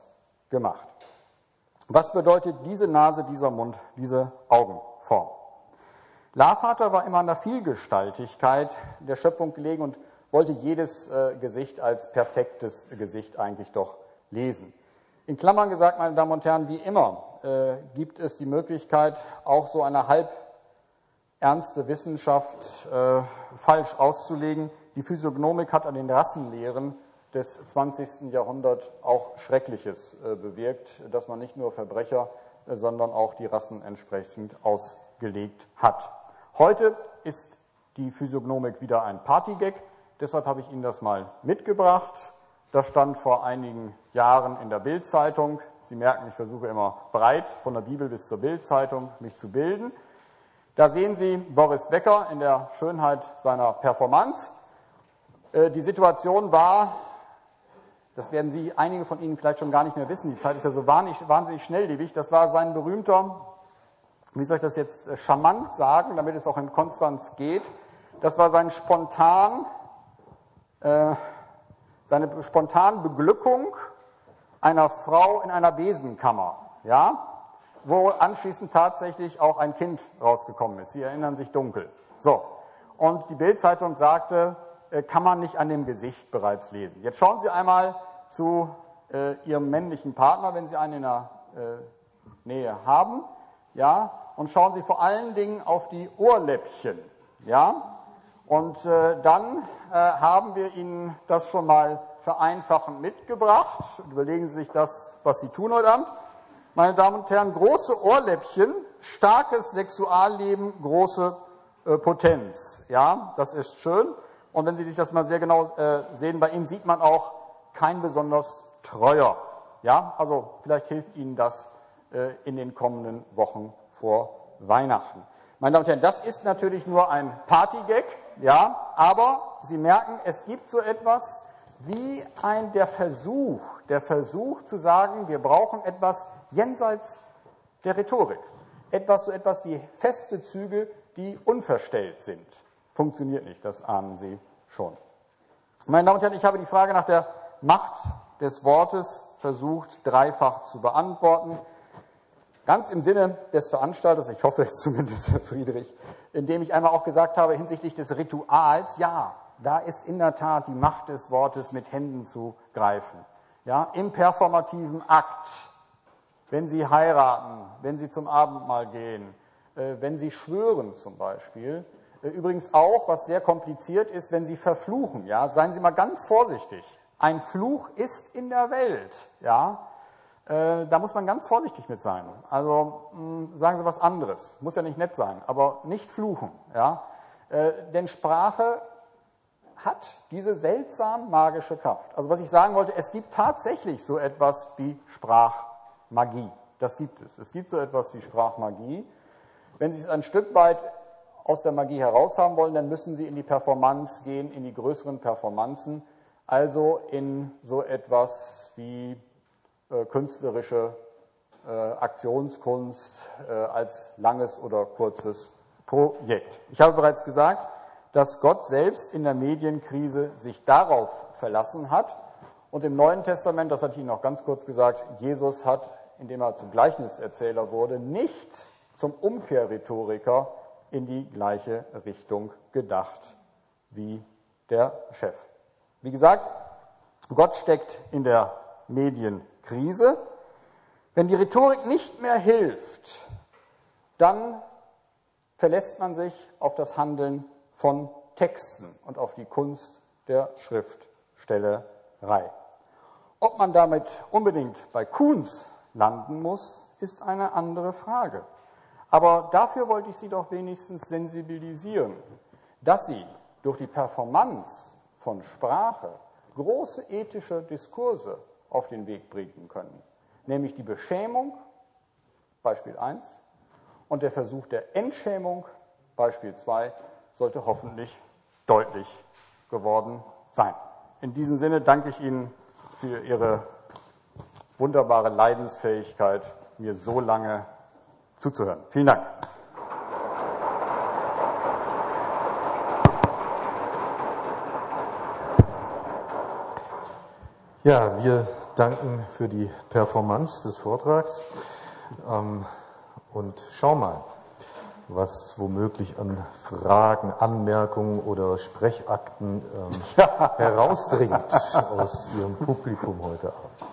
gemacht. Was bedeutet diese Nase, dieser Mund, diese Augenform? Lavater war immer an der Vielgestaltigkeit der Schöpfung gelegen und wollte jedes Gesicht als perfektes Gesicht eigentlich doch lesen. In Klammern gesagt, meine Damen und Herren, wie immer gibt es die Möglichkeit, auch so eine halb ernste Wissenschaft falsch auszulegen. Die Physiognomik hat an den Rassenlehren des 20. Jahrhunderts auch Schreckliches bewirkt, dass man nicht nur Verbrecher, sondern auch die Rassen entsprechend ausgelegt hat. Heute ist die Physiognomik wieder ein Partygag, deshalb habe ich Ihnen das mal mitgebracht. Das stand vor einigen Jahren in der Bild-Zeitung. Sie merken, ich versuche immer breit, von der Bibel bis zur Bild-Zeitung, mich zu bilden. Da sehen Sie Boris Becker in der Schönheit seiner Performance. Die Situation war, das werden Sie, einige von Ihnen vielleicht schon gar nicht mehr wissen, die Zeit ist ja so wahnsinnig schnelllebig, das war sein berühmter, wie soll ich das jetzt charmant sagen, damit es auch in Konstanz geht, das war seine spontane Beglückung einer Frau in einer Besenkammer, ja, wo anschließend tatsächlich auch ein Kind rausgekommen ist. Sie erinnern sich dunkel. So. Und die Bild-Zeitung sagte, kann man nicht an dem Gesicht bereits lesen. Jetzt schauen Sie einmal zu Ihrem männlichen Partner, wenn Sie einen in der Nähe haben, ja, und schauen Sie vor allen Dingen auf die Ohrläppchen, ja, und dann haben wir Ihnen das schon mal vereinfachend mitgebracht. Überlegen Sie sich das, was Sie tun heute Abend. Meine Damen und Herren, große Ohrläppchen, starkes Sexualleben, große Potenz. Ja, das ist schön. Und wenn Sie sich das mal sehr genau sehen, bei ihm sieht man auch kein besonders treuer. Ja, also vielleicht hilft Ihnen das in den kommenden Wochen vor Weihnachten. Meine Damen und Herren, das ist natürlich nur ein Partygag, ja, aber Sie merken, es gibt so etwas wie der Versuch zu sagen, wir brauchen etwas jenseits der Rhetorik. So etwas wie feste Züge, die unverstellt sind. Funktioniert nicht, das ahnen Sie schon. Meine Damen und Herren, ich habe die Frage nach der Macht des Wortes versucht, dreifach zu beantworten. Ganz im Sinne des Veranstalters, ich hoffe es zumindest, Herr Friedrich, indem ich einmal auch gesagt habe, hinsichtlich des Rituals, ja, da ist in der Tat die Macht des Wortes mit Händen zu greifen. Ja, im performativen Akt, wenn Sie heiraten, wenn Sie zum Abendmahl gehen, wenn Sie schwören zum Beispiel, übrigens auch, was sehr kompliziert ist, wenn Sie verfluchen, ja, seien Sie mal ganz vorsichtig. Ein Fluch ist in der Welt, ja, da muss man ganz vorsichtig mit sein. Also sagen Sie was anderes, muss ja nicht nett sein, aber nicht fluchen, ja, denn Sprache hat diese seltsam magische Kraft. Also was ich sagen wollte, es gibt tatsächlich so etwas wie Sprachmagie. Das gibt es. Es gibt so etwas wie Sprachmagie. Wenn Sie es ein Stück weit aus der Magie heraus haben wollen, dann müssen Sie in die Performance gehen, in die größeren Performanzen, also in so etwas wie künstlerische Aktionskunst als langes oder kurzes Projekt. Ich habe bereits gesagt, dass Gott selbst in der Medienkrise sich darauf verlassen hat und im Neuen Testament, das hatte ich Ihnen noch ganz kurz gesagt, Jesus hat, indem er zum Gleichniserzähler wurde, nicht zum Umkehrrhetoriker in die gleiche Richtung gedacht wie der Chef. Wie gesagt, Gott steckt in der Medienkrise. Wenn die Rhetorik nicht mehr hilft, dann verlässt man sich auf das Handeln von Texten und auf die Kunst der Schriftstellerei. Ob man damit unbedingt bei Kuhns landen muss, ist eine andere Frage. Aber dafür wollte ich Sie doch wenigstens sensibilisieren, dass Sie durch die Performance von Sprache große ethische Diskurse auf den Weg bringen können. Nämlich die Beschämung, Beispiel 1, und der Versuch der Entschämung, Beispiel 2, sollte hoffentlich deutlich geworden sein. In diesem Sinne danke ich Ihnen für Ihre wunderbare Leidensfähigkeit, mir so lange zuzuhören. Vielen Dank. Ja, wir danken für die Performance des Vortrags und schau mal, was womöglich an Fragen, Anmerkungen oder Sprechakten herausdringt aus Ihrem Publikum heute Abend.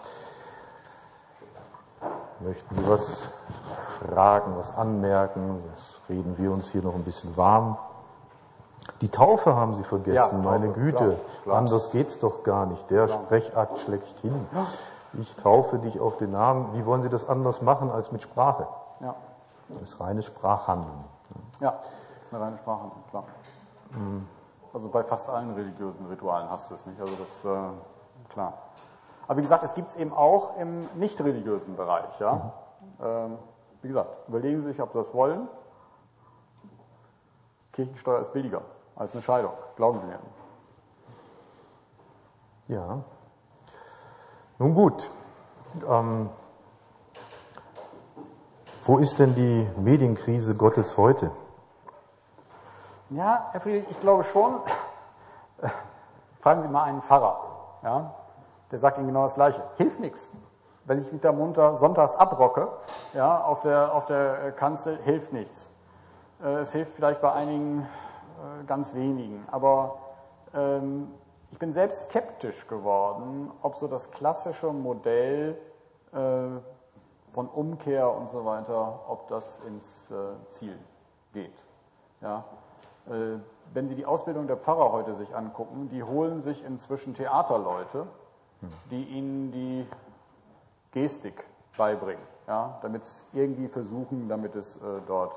Möchten Sie was fragen, was anmerken? Das reden wir uns hier noch ein bisschen warm. Die Taufe haben Sie vergessen, ja, Taufe, meine Güte. Klar. Anders geht's doch gar nicht. Der Sprechakt schlechthin. Ich taufe dich auf den Namen. Wie wollen Sie das anders machen als mit Sprache? Ja. Das ist reines Sprachhandeln. Ja, das ist eine reine Sprachhandlung, klar. Also bei fast allen religiösen Ritualen hast du es nicht. Also das klar. Aber wie gesagt, es gibt es eben auch im nicht religiösen Bereich. Ja? Wie gesagt, überlegen Sie sich, ob Sie das wollen. Kirchensteuer ist billiger als eine Scheidung, glauben Sie mir. Ja. Nun gut. Wo ist denn die Medienkrise Gottes heute? Ja, Herr Friedrich, ich glaube schon. Fragen Sie mal einen Pfarrer. Ja? Der sagt Ihnen genau das Gleiche. Hilft nichts. Wenn ich mich da munter sonntags abrocke, ja, auf der Kanzel, hilft nichts. Es hilft vielleicht bei einigen ganz wenigen. Aber ich bin selbst skeptisch geworden, ob so das klassische Modell von Umkehr und so weiter, ob das ins Ziel geht. Ja. Wenn Sie die Ausbildung der Pfarrer heute sich angucken, die holen sich inzwischen Theaterleute, die ihnen die Gestik beibringen, ja, damit es irgendwie versuchen, damit es dort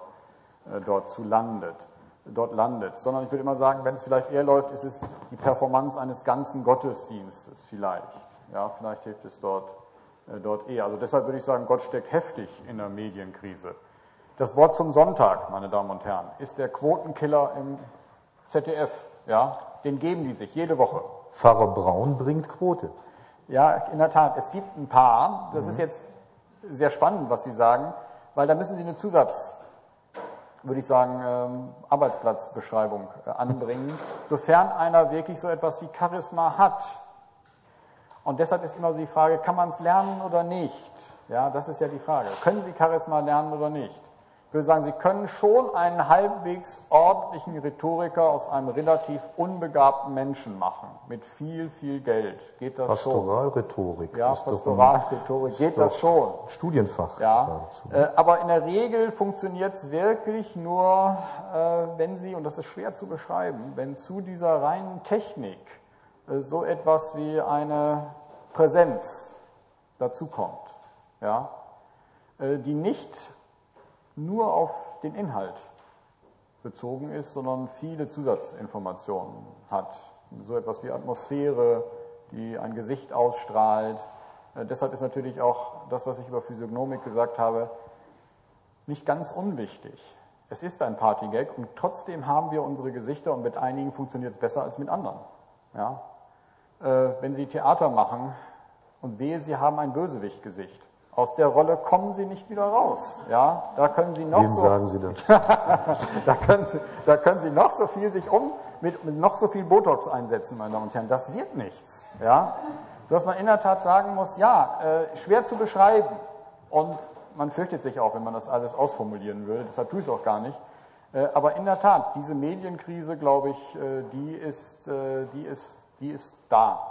landet. Sondern ich würde immer sagen, wenn es vielleicht eher läuft, ist es die Performance eines ganzen Gottesdienstes vielleicht. Ja, vielleicht hilft es dort eher. Also deshalb würde ich sagen, Gott steckt heftig in der Medienkrise. Das Wort zum Sonntag, meine Damen und Herren, ist der Quotenkiller im ZDF. Ja, den geben die sich jede Woche. Pfarrer Braun bringt Quote. Ja, in der Tat. Es gibt ein paar. Das ist jetzt sehr spannend, was Sie sagen, weil da müssen Sie eine würde ich sagen, Arbeitsplatzbeschreibung anbringen, sofern einer wirklich so etwas wie Charisma hat. Und deshalb ist immer so die Frage, kann man es lernen oder nicht? Ja, das ist ja die Frage. Können Sie Charisma lernen oder nicht? Ich würde sagen, Sie können schon einen halbwegs ordentlichen Rhetoriker aus einem relativ unbegabten Menschen machen, mit viel, viel Geld. Geht das schon? Pastoralrhetorik. Ja, Pastoralrhetorik, geht das schon? Studienfach. Ja, aber in der Regel funktioniert es wirklich nur, wenn Sie, und das ist schwer zu beschreiben, wenn zu dieser reinen Technik so etwas wie eine Präsenz dazukommt, ja, die nicht nur auf den Inhalt bezogen ist, sondern viele Zusatzinformationen hat. So etwas wie Atmosphäre, die ein Gesicht ausstrahlt. Deshalb ist natürlich auch das, was ich über Physiognomik gesagt habe, nicht ganz unwichtig. Es ist ein Partygag und trotzdem haben wir unsere Gesichter und mit einigen funktioniert es besser als mit anderen. Ja? Wenn Sie Theater machen und wehe, Sie haben ein Bösewichtgesicht. Aus der Rolle kommen Sie nicht wieder raus. Ja, da können Sie noch Wem sagen Sie das? da können Sie noch so viel sich mit noch so viel Botox einsetzen, meine Damen und Herren. Das wird nichts. Ja, dass man in der Tat sagen muss, ja, schwer zu beschreiben. Und man fürchtet sich auch, wenn man das alles ausformulieren würde. Deshalb tue ich es auch gar nicht. Aber in der Tat, diese Medienkrise, glaube ich, die ist da.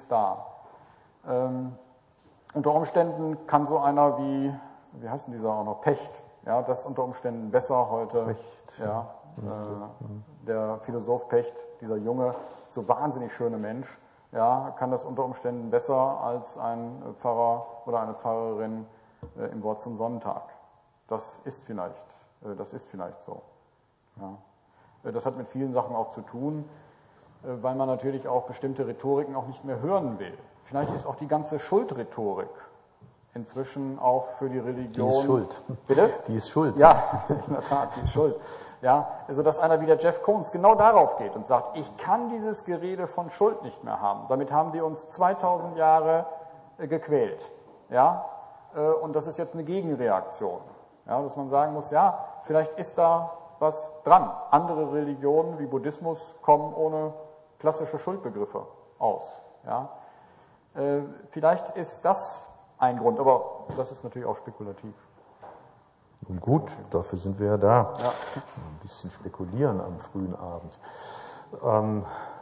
Unter Umständen kann so einer wie heißt denn dieser auch noch, Pecht, ja, das unter Umständen besser heute, Pecht, ja, der Philosoph Pecht, dieser junge, so wahnsinnig schöne Mensch, ja, kann das unter Umständen besser als ein Pfarrer oder eine Pfarrerin im Wort zum Sonntag. Das ist vielleicht so. Ja. Das hat mit vielen Sachen auch zu tun, weil man natürlich auch bestimmte Rhetoriken auch nicht mehr hören will. Vielleicht ist auch die ganze Schuldrhetorik inzwischen auch für die Religion... Die ist schuld. Bitte? Die ist schuld. Ja, in der Tat, die ist schuld. Ja, also dass einer wie der Jeff Koons genau darauf geht und sagt, ich kann dieses Gerede von Schuld nicht mehr haben. Damit haben die uns 2000 Jahre gequält. Ja, und das ist jetzt eine Gegenreaktion. Ja, dass man sagen muss, ja, vielleicht ist da was dran. Andere Religionen wie Buddhismus kommen ohne klassische Schuldbegriffe aus. Ja. Vielleicht ist das ein Grund, aber das ist natürlich auch spekulativ. Und gut, dafür sind wir ja da. Ja. Ein bisschen spekulieren am frühen Abend.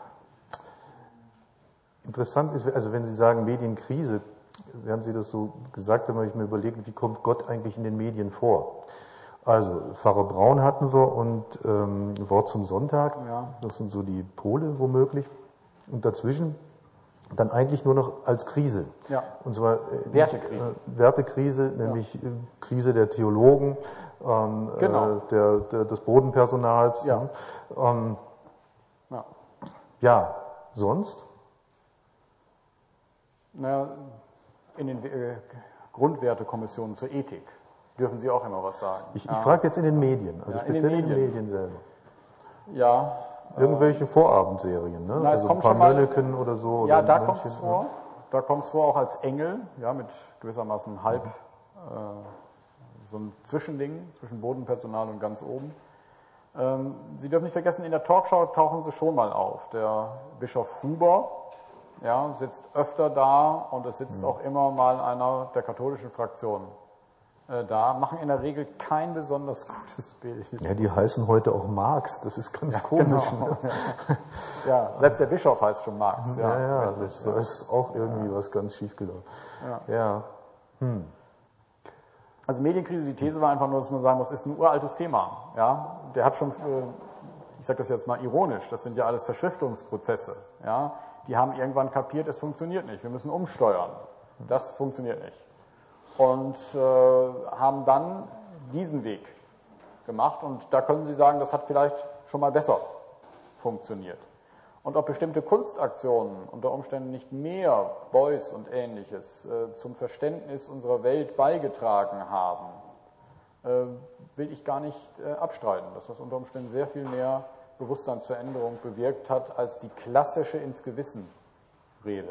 Interessant ist, also wenn Sie sagen Medienkrise, während Sie das so gesagt haben, habe ich mir überlegt, wie kommt Gott eigentlich in den Medien vor? Also Pfarrer Braun hatten wir und Wort zum Sonntag, ja. Das sind so die Pole womöglich. Und dazwischen dann eigentlich nur noch als Krise. Ja. Und zwar Wertekrise. Wertekrise, nämlich Krise der Theologen, genau. Des Bodenpersonals. Ja. Ja, sonst? Naja, in den Grundwertekommissionen zur Ethik dürfen Sie auch immer was sagen. Ich frage jetzt in den Medien, also speziell in den Medien selber. Ja. Irgendwelche Vorabendserien, ne? Na, also ein paar Mölleken oder so. Ja, oder da kommt es vor. Da kommt es vor auch als Engel, ja, mit gewissermaßen so ein Zwischending zwischen Bodenpersonal und ganz oben. Sie dürfen nicht vergessen, in der Talkshow tauchen sie schon mal auf. Der Bischof Huber, ja, sitzt öfter da und es sitzt auch immer mal einer der katholischen Fraktion da, machen in der Regel kein besonders gutes Bild. Ja, die heißen heute auch Marx, das ist ganz komisch. Genau. Ne? Ja, selbst der Bischof heißt schon Marx. Ja, das ist auch irgendwie was ganz schief gelaufen. Ja. Also Medienkrise, die These war einfach nur, dass man sagen muss, ist ein uraltes Thema. Ja, der hat schon, ich sage das jetzt mal ironisch, das sind ja alles Verschriftungsprozesse. Ja, die haben irgendwann kapiert, es funktioniert nicht, wir müssen umsteuern. Das funktioniert nicht. Und haben dann diesen Weg gemacht. Und da können Sie sagen, das hat vielleicht schon mal besser funktioniert. Und ob bestimmte Kunstaktionen unter Umständen nicht mehr Beuys und Ähnliches zum Verständnis unserer Welt beigetragen haben, will ich gar nicht abstreiten. Dass das unter Umständen sehr viel mehr Bewusstseinsveränderung bewirkt hat, als die klassische ins Gewissen Rede.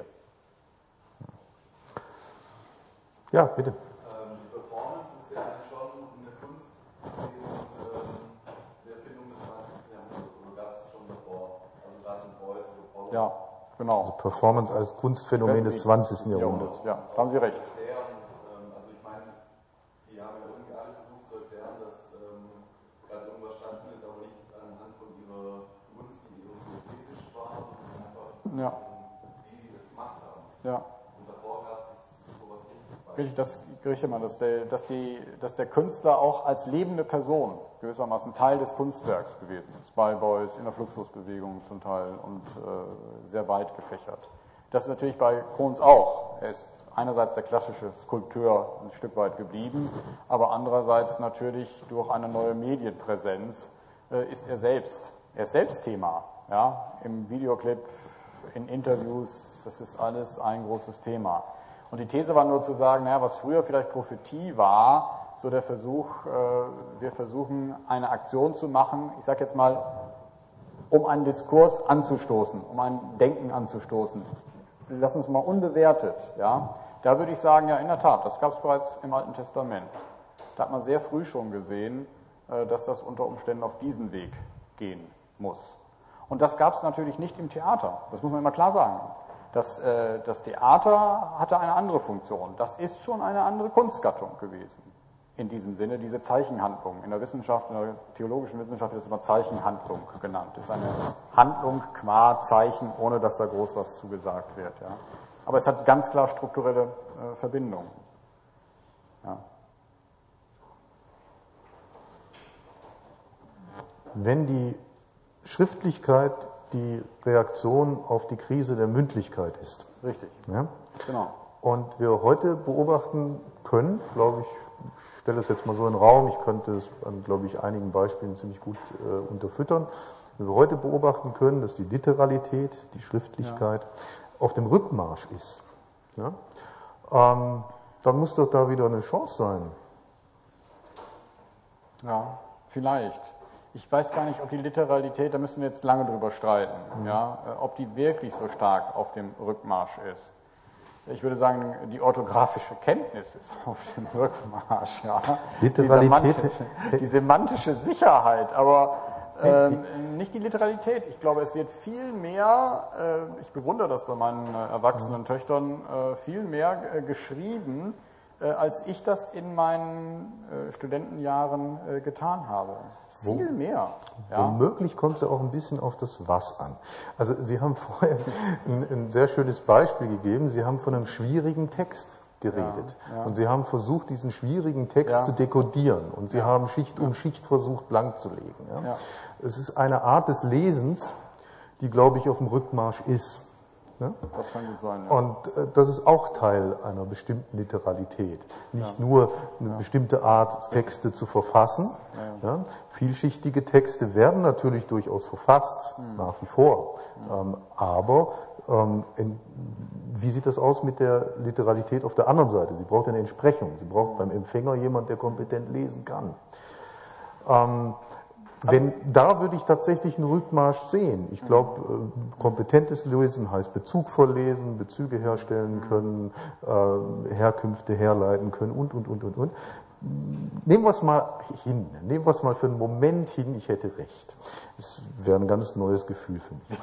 Ja, bitte. Die Performance ist ja eigentlich schon eine Kunst, die Erfindung des 20. Jahrhunderts, oder gab es schon davor? Also gerade in Beuys oder Paul. Ja, genau. Also Performance als Kunstphänomen des 20. Jahrhunderts. Ja, da haben Sie recht. Also ich meine, die haben ja irgendwie alle versucht zu erklären, dass gerade irgendwas stattfindet, aber nicht anhand von ihrer Kunst, die irgendwie ästhetisch war, sondern einfach, wie sie das gemacht haben. Ja. Das kriege mal, dass der Künstler auch als lebende Person gewissermaßen Teil des Kunstwerks gewesen ist. Bei Beuys, in der Fluxusbewegung zum Teil und sehr weit gefächert. Das ist natürlich bei Krohns auch. Er ist einerseits der klassische Skulpteur ein Stück weit geblieben, aber andererseits natürlich durch eine neue Medienpräsenz ist er selbst Thema. Ja? Im Videoclip, in Interviews, das ist alles ein großes Thema. Und die These war nur zu sagen, naja, was früher vielleicht Prophetie war, so der Versuch, wir versuchen eine Aktion zu machen, ich sage jetzt mal, um einen Diskurs anzustoßen, um ein Denken anzustoßen. Lass uns mal unbewertet, ja. Da würde ich sagen, ja, in der Tat, das gab es bereits im Alten Testament. Da hat man sehr früh schon gesehen, dass das unter Umständen auf diesen Weg gehen muss. Und das gab es natürlich nicht im Theater, das muss man immer klar sagen. Das Theater hatte eine andere Funktion. Das ist schon eine andere Kunstgattung gewesen. In diesem Sinne, diese Zeichenhandlung. In der Wissenschaft, in der theologischen Wissenschaft wird es immer Zeichenhandlung genannt. Das ist eine Handlung qua Zeichen, ohne dass da groß was zugesagt wird. Ja. Aber es hat ganz klar strukturelle Verbindungen. Ja. Wenn die Schriftlichkeit die Reaktion auf die Krise der Mündlichkeit ist. Richtig. Ja? Genau. Und wir heute beobachten können, glaube ich, ich stelle es jetzt mal so in den Raum, ich könnte es an, glaube ich, einigen Beispielen ziemlich gut unterfüttern, wenn wir heute beobachten können, dass die Literalität, die Schriftlichkeit auf dem Rückmarsch ist. Ja? Dann muss doch da wieder eine Chance sein. Ja, vielleicht. Ich weiß gar nicht, ob die Literalität, da müssen wir jetzt lange drüber streiten, ob die wirklich so stark auf dem Rückmarsch ist. Ich würde sagen, die orthografische Kenntnis ist auf dem Rückmarsch. Ja. Literalität. Die semantische Sicherheit, aber Nicht die Literalität. Ich glaube, es wird viel mehr, ich bewundere das bei meinen erwachsenen Töchtern, viel mehr geschrieben, als ich das in meinen Studentenjahren getan habe. Viel mehr. Ja. Womöglich kommt es ja auch ein bisschen auf das Was an. Also Sie haben vorher ein sehr schönes Beispiel gegeben. Sie haben von einem schwierigen Text geredet. Ja. Und Sie haben versucht, diesen schwierigen Text zu dekodieren. Und Sie haben Schicht um Schicht versucht, blank zu legen. Ja. Es ist eine Art des Lesens, die, glaube ich, auf dem Rückmarsch ist. Ja? Das kann gut sein. Ja. Und das ist auch Teil einer bestimmten Literalität. Nicht nur eine bestimmte Art, Texte zu verfassen. Ja? Vielschichtige Texte werden natürlich durchaus verfasst, nach wie vor. Aber wie sieht das aus mit der Literalität auf der anderen Seite? Sie braucht eine Entsprechung. Sie braucht beim Empfänger jemand, der kompetent lesen kann. Da würde ich tatsächlich einen Rückmarsch sehen. Ich glaube, kompetentes Lesen heißt Bezug lesen, Bezüge herstellen können, Herkünfte herleiten können und. Nehmen wir es mal hin. Nehmen wir es mal für einen Moment hin, ich hätte recht. Das wäre ein ganz neues Gefühl für mich.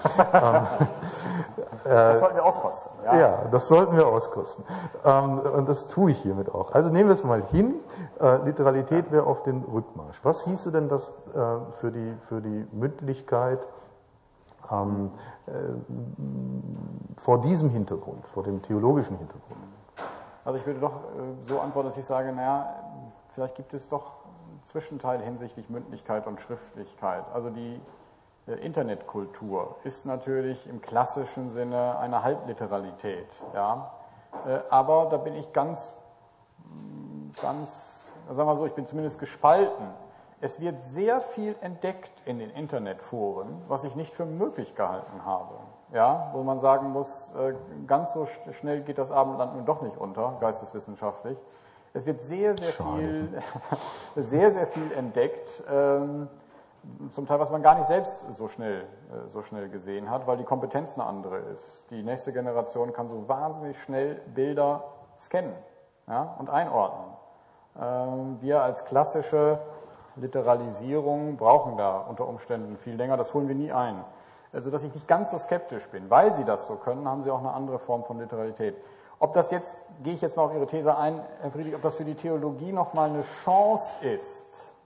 Das sollten wir auskosten. Ja, das sollten wir auskosten. Und das tue ich hiermit auch. Also nehmen wir es mal hin. Literalität wäre auf den Rückmarsch. Was hieße denn das für die Mündlichkeit vor diesem Hintergrund, vor dem theologischen Hintergrund? Also ich würde doch so antworten, dass ich sage, naja, vielleicht gibt es doch einen Zwischenteil hinsichtlich Mündlichkeit und Schriftlichkeit. Also die Internetkultur ist natürlich im klassischen Sinne eine Halbliteralität. Ja? Aber da bin ich ganz, sagen wir mal so, ich bin zumindest gespalten. Es wird sehr viel entdeckt in den Internetforen, was ich nicht für möglich gehalten habe. Ja, wo man sagen muss, ganz so schnell geht das Abendland nun doch nicht unter, geisteswissenschaftlich. Es wird sehr viel entdeckt, zum Teil, was man gar nicht selbst so schnell gesehen hat, weil die Kompetenz eine andere ist. Die nächste Generation kann so wahnsinnig schnell Bilder scannen, ja, und einordnen. Wir als klassische Literalisierung brauchen da unter Umständen viel länger, das holen wir nie ein. Also, dass ich nicht ganz so skeptisch bin. Weil sie das so können, haben sie auch eine andere Form von Literalität. Ob das jetzt, gehe ich jetzt mal auf Ihre These ein, Herr Friedrich, ob das für die Theologie nochmal eine Chance ist?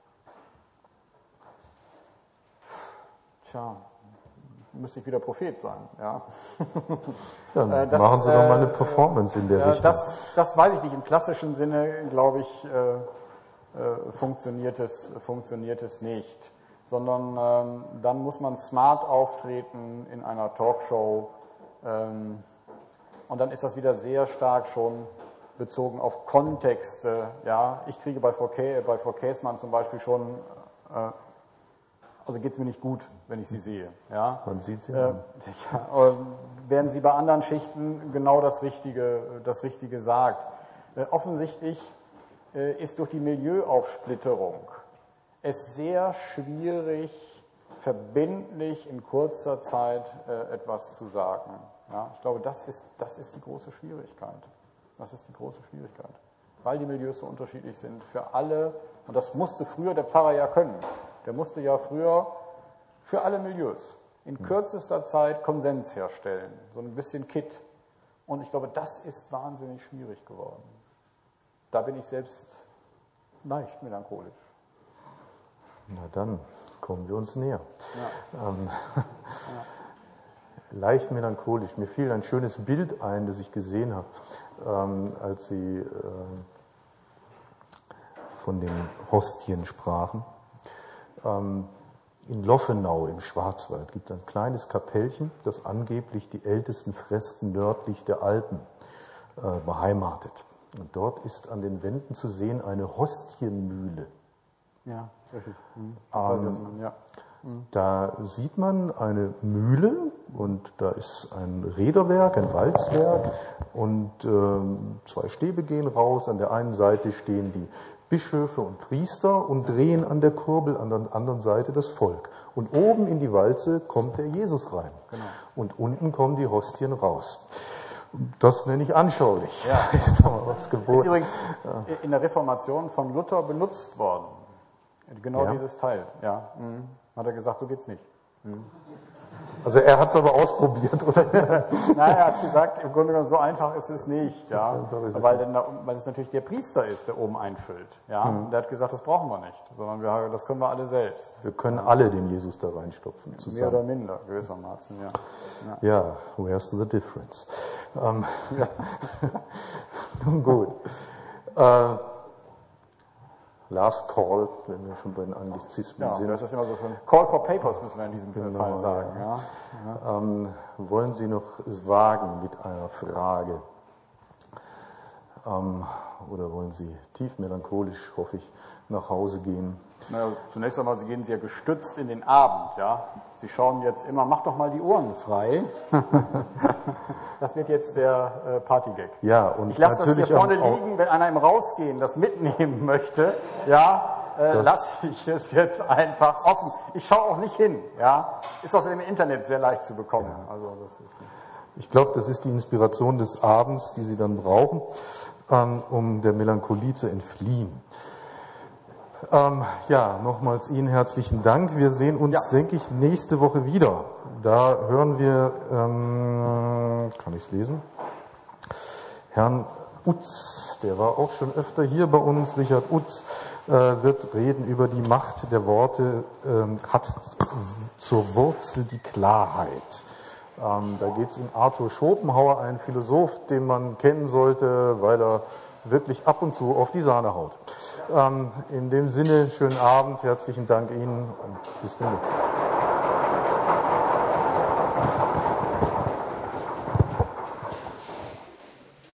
Tja, müsste ich wieder Prophet sein, ja. Dann machen Sie doch mal eine Performance in der Richtung. Das weiß ich nicht. Im klassischen Sinne, glaube ich, funktioniert es nicht. Sondern dann muss man smart auftreten in einer Talkshow und dann ist das wieder sehr stark schon bezogen auf Kontexte. Ja, ich kriege bei Frau Käßmann zum Beispiel schon, also geht es mir nicht gut, wenn ich sie sehe. Ja, man sieht sie. Während sie bei anderen Schichten genau das Richtige sagt. Offensichtlich ist durch die Milieuaufsplitterung es sehr schwierig, verbindlich in kurzer Zeit etwas zu sagen. Ja, ich glaube, das ist die große Schwierigkeit. Das ist die große Schwierigkeit. Weil die Milieus so unterschiedlich sind für alle, und das musste früher der Pfarrer ja können. Der musste ja früher für alle Milieus in kürzester Zeit Konsens herstellen. So ein bisschen Kit. Und ich glaube, das ist wahnsinnig schwierig geworden. Da bin ich selbst leicht melancholisch. Na dann kommen wir uns näher. Ja. Leicht melancholisch. Mir fiel ein schönes Bild ein, das ich gesehen habe, als Sie von den Hostien sprachen. In Loffenau im Schwarzwald gibt es ein kleines Kapellchen, das angeblich die ältesten Fresken nördlich der Alpen beheimatet. Und dort ist an den Wänden zu sehen eine Hostienmühle. Ja, richtig. Das weiß ich, was man, ja. Da sieht man eine Mühle und da ist ein Räderwerk, ein Walzwerk und zwei Stäbe gehen raus. An der einen Seite stehen die Bischöfe und Priester und drehen an der Kurbel, an der anderen Seite das Volk. Und oben in die Walze kommt der Jesus rein. Genau. Und unten kommen die Hostien raus. Das nenne ich anschaulich. Ja. Das ist aber was geboten. Ist übrigens in der Reformation von Luther benutzt worden. Genau Ja. dieses Teil. Ja. Hat er gesagt, so geht's nicht. Also er hat es aber ausprobiert, oder? Nein, er hat gesagt, im Grunde genommen so einfach ist es nicht, ja, weil es natürlich der Priester ist, der oben einfüllt, ja. Und der hat gesagt, das brauchen wir nicht, sondern das können wir alle selbst. Wir können alle den Jesus da reinstopfen, zusammen. Mehr oder minder, gewissermaßen, ja. Ja, where's the difference? Nun gut. Last Call, wenn wir schon bei den Anglizismen sind. Das ist immer so ein Call for Papers, müssen wir in diesem Fall sagen. Ja. Wollen Sie noch es wagen mit einer Frage? Oder wollen Sie tief melancholisch, hoffe ich, nach Hause gehen? Naja, zunächst einmal, Sie gehen sehr gestützt in den Abend, ja. Sie schauen jetzt immer, mach doch mal die Ohren frei. Das wird jetzt der Partygag. Ja, und ich lasse das hier vorne liegen, wenn einer im Rausgehen das mitnehmen möchte, ja, lasse ich es jetzt einfach offen. Ich schaue auch nicht hin, ja. Ist außerdem im Internet sehr leicht zu bekommen. Ja. Also das ist ich glaube, das ist die Inspiration des Abends, die Sie dann brauchen, um der Melancholie zu entfliehen. Ja, nochmals Ihnen herzlichen Dank. Wir sehen uns, denke ich, nächste Woche wieder. Da hören wir, kann ich es lesen? Herrn Utz, der war auch schon öfter hier bei uns. Richard Utz wird reden über die Macht der Worte, hat zur Wurzel die Klarheit. Da geht es um Arthur Schopenhauer, einen Philosoph, den man kennen sollte, weil er wirklich ab und zu auf die Sahne haut. In dem Sinne, schönen Abend, herzlichen Dank Ihnen und bis demnächst.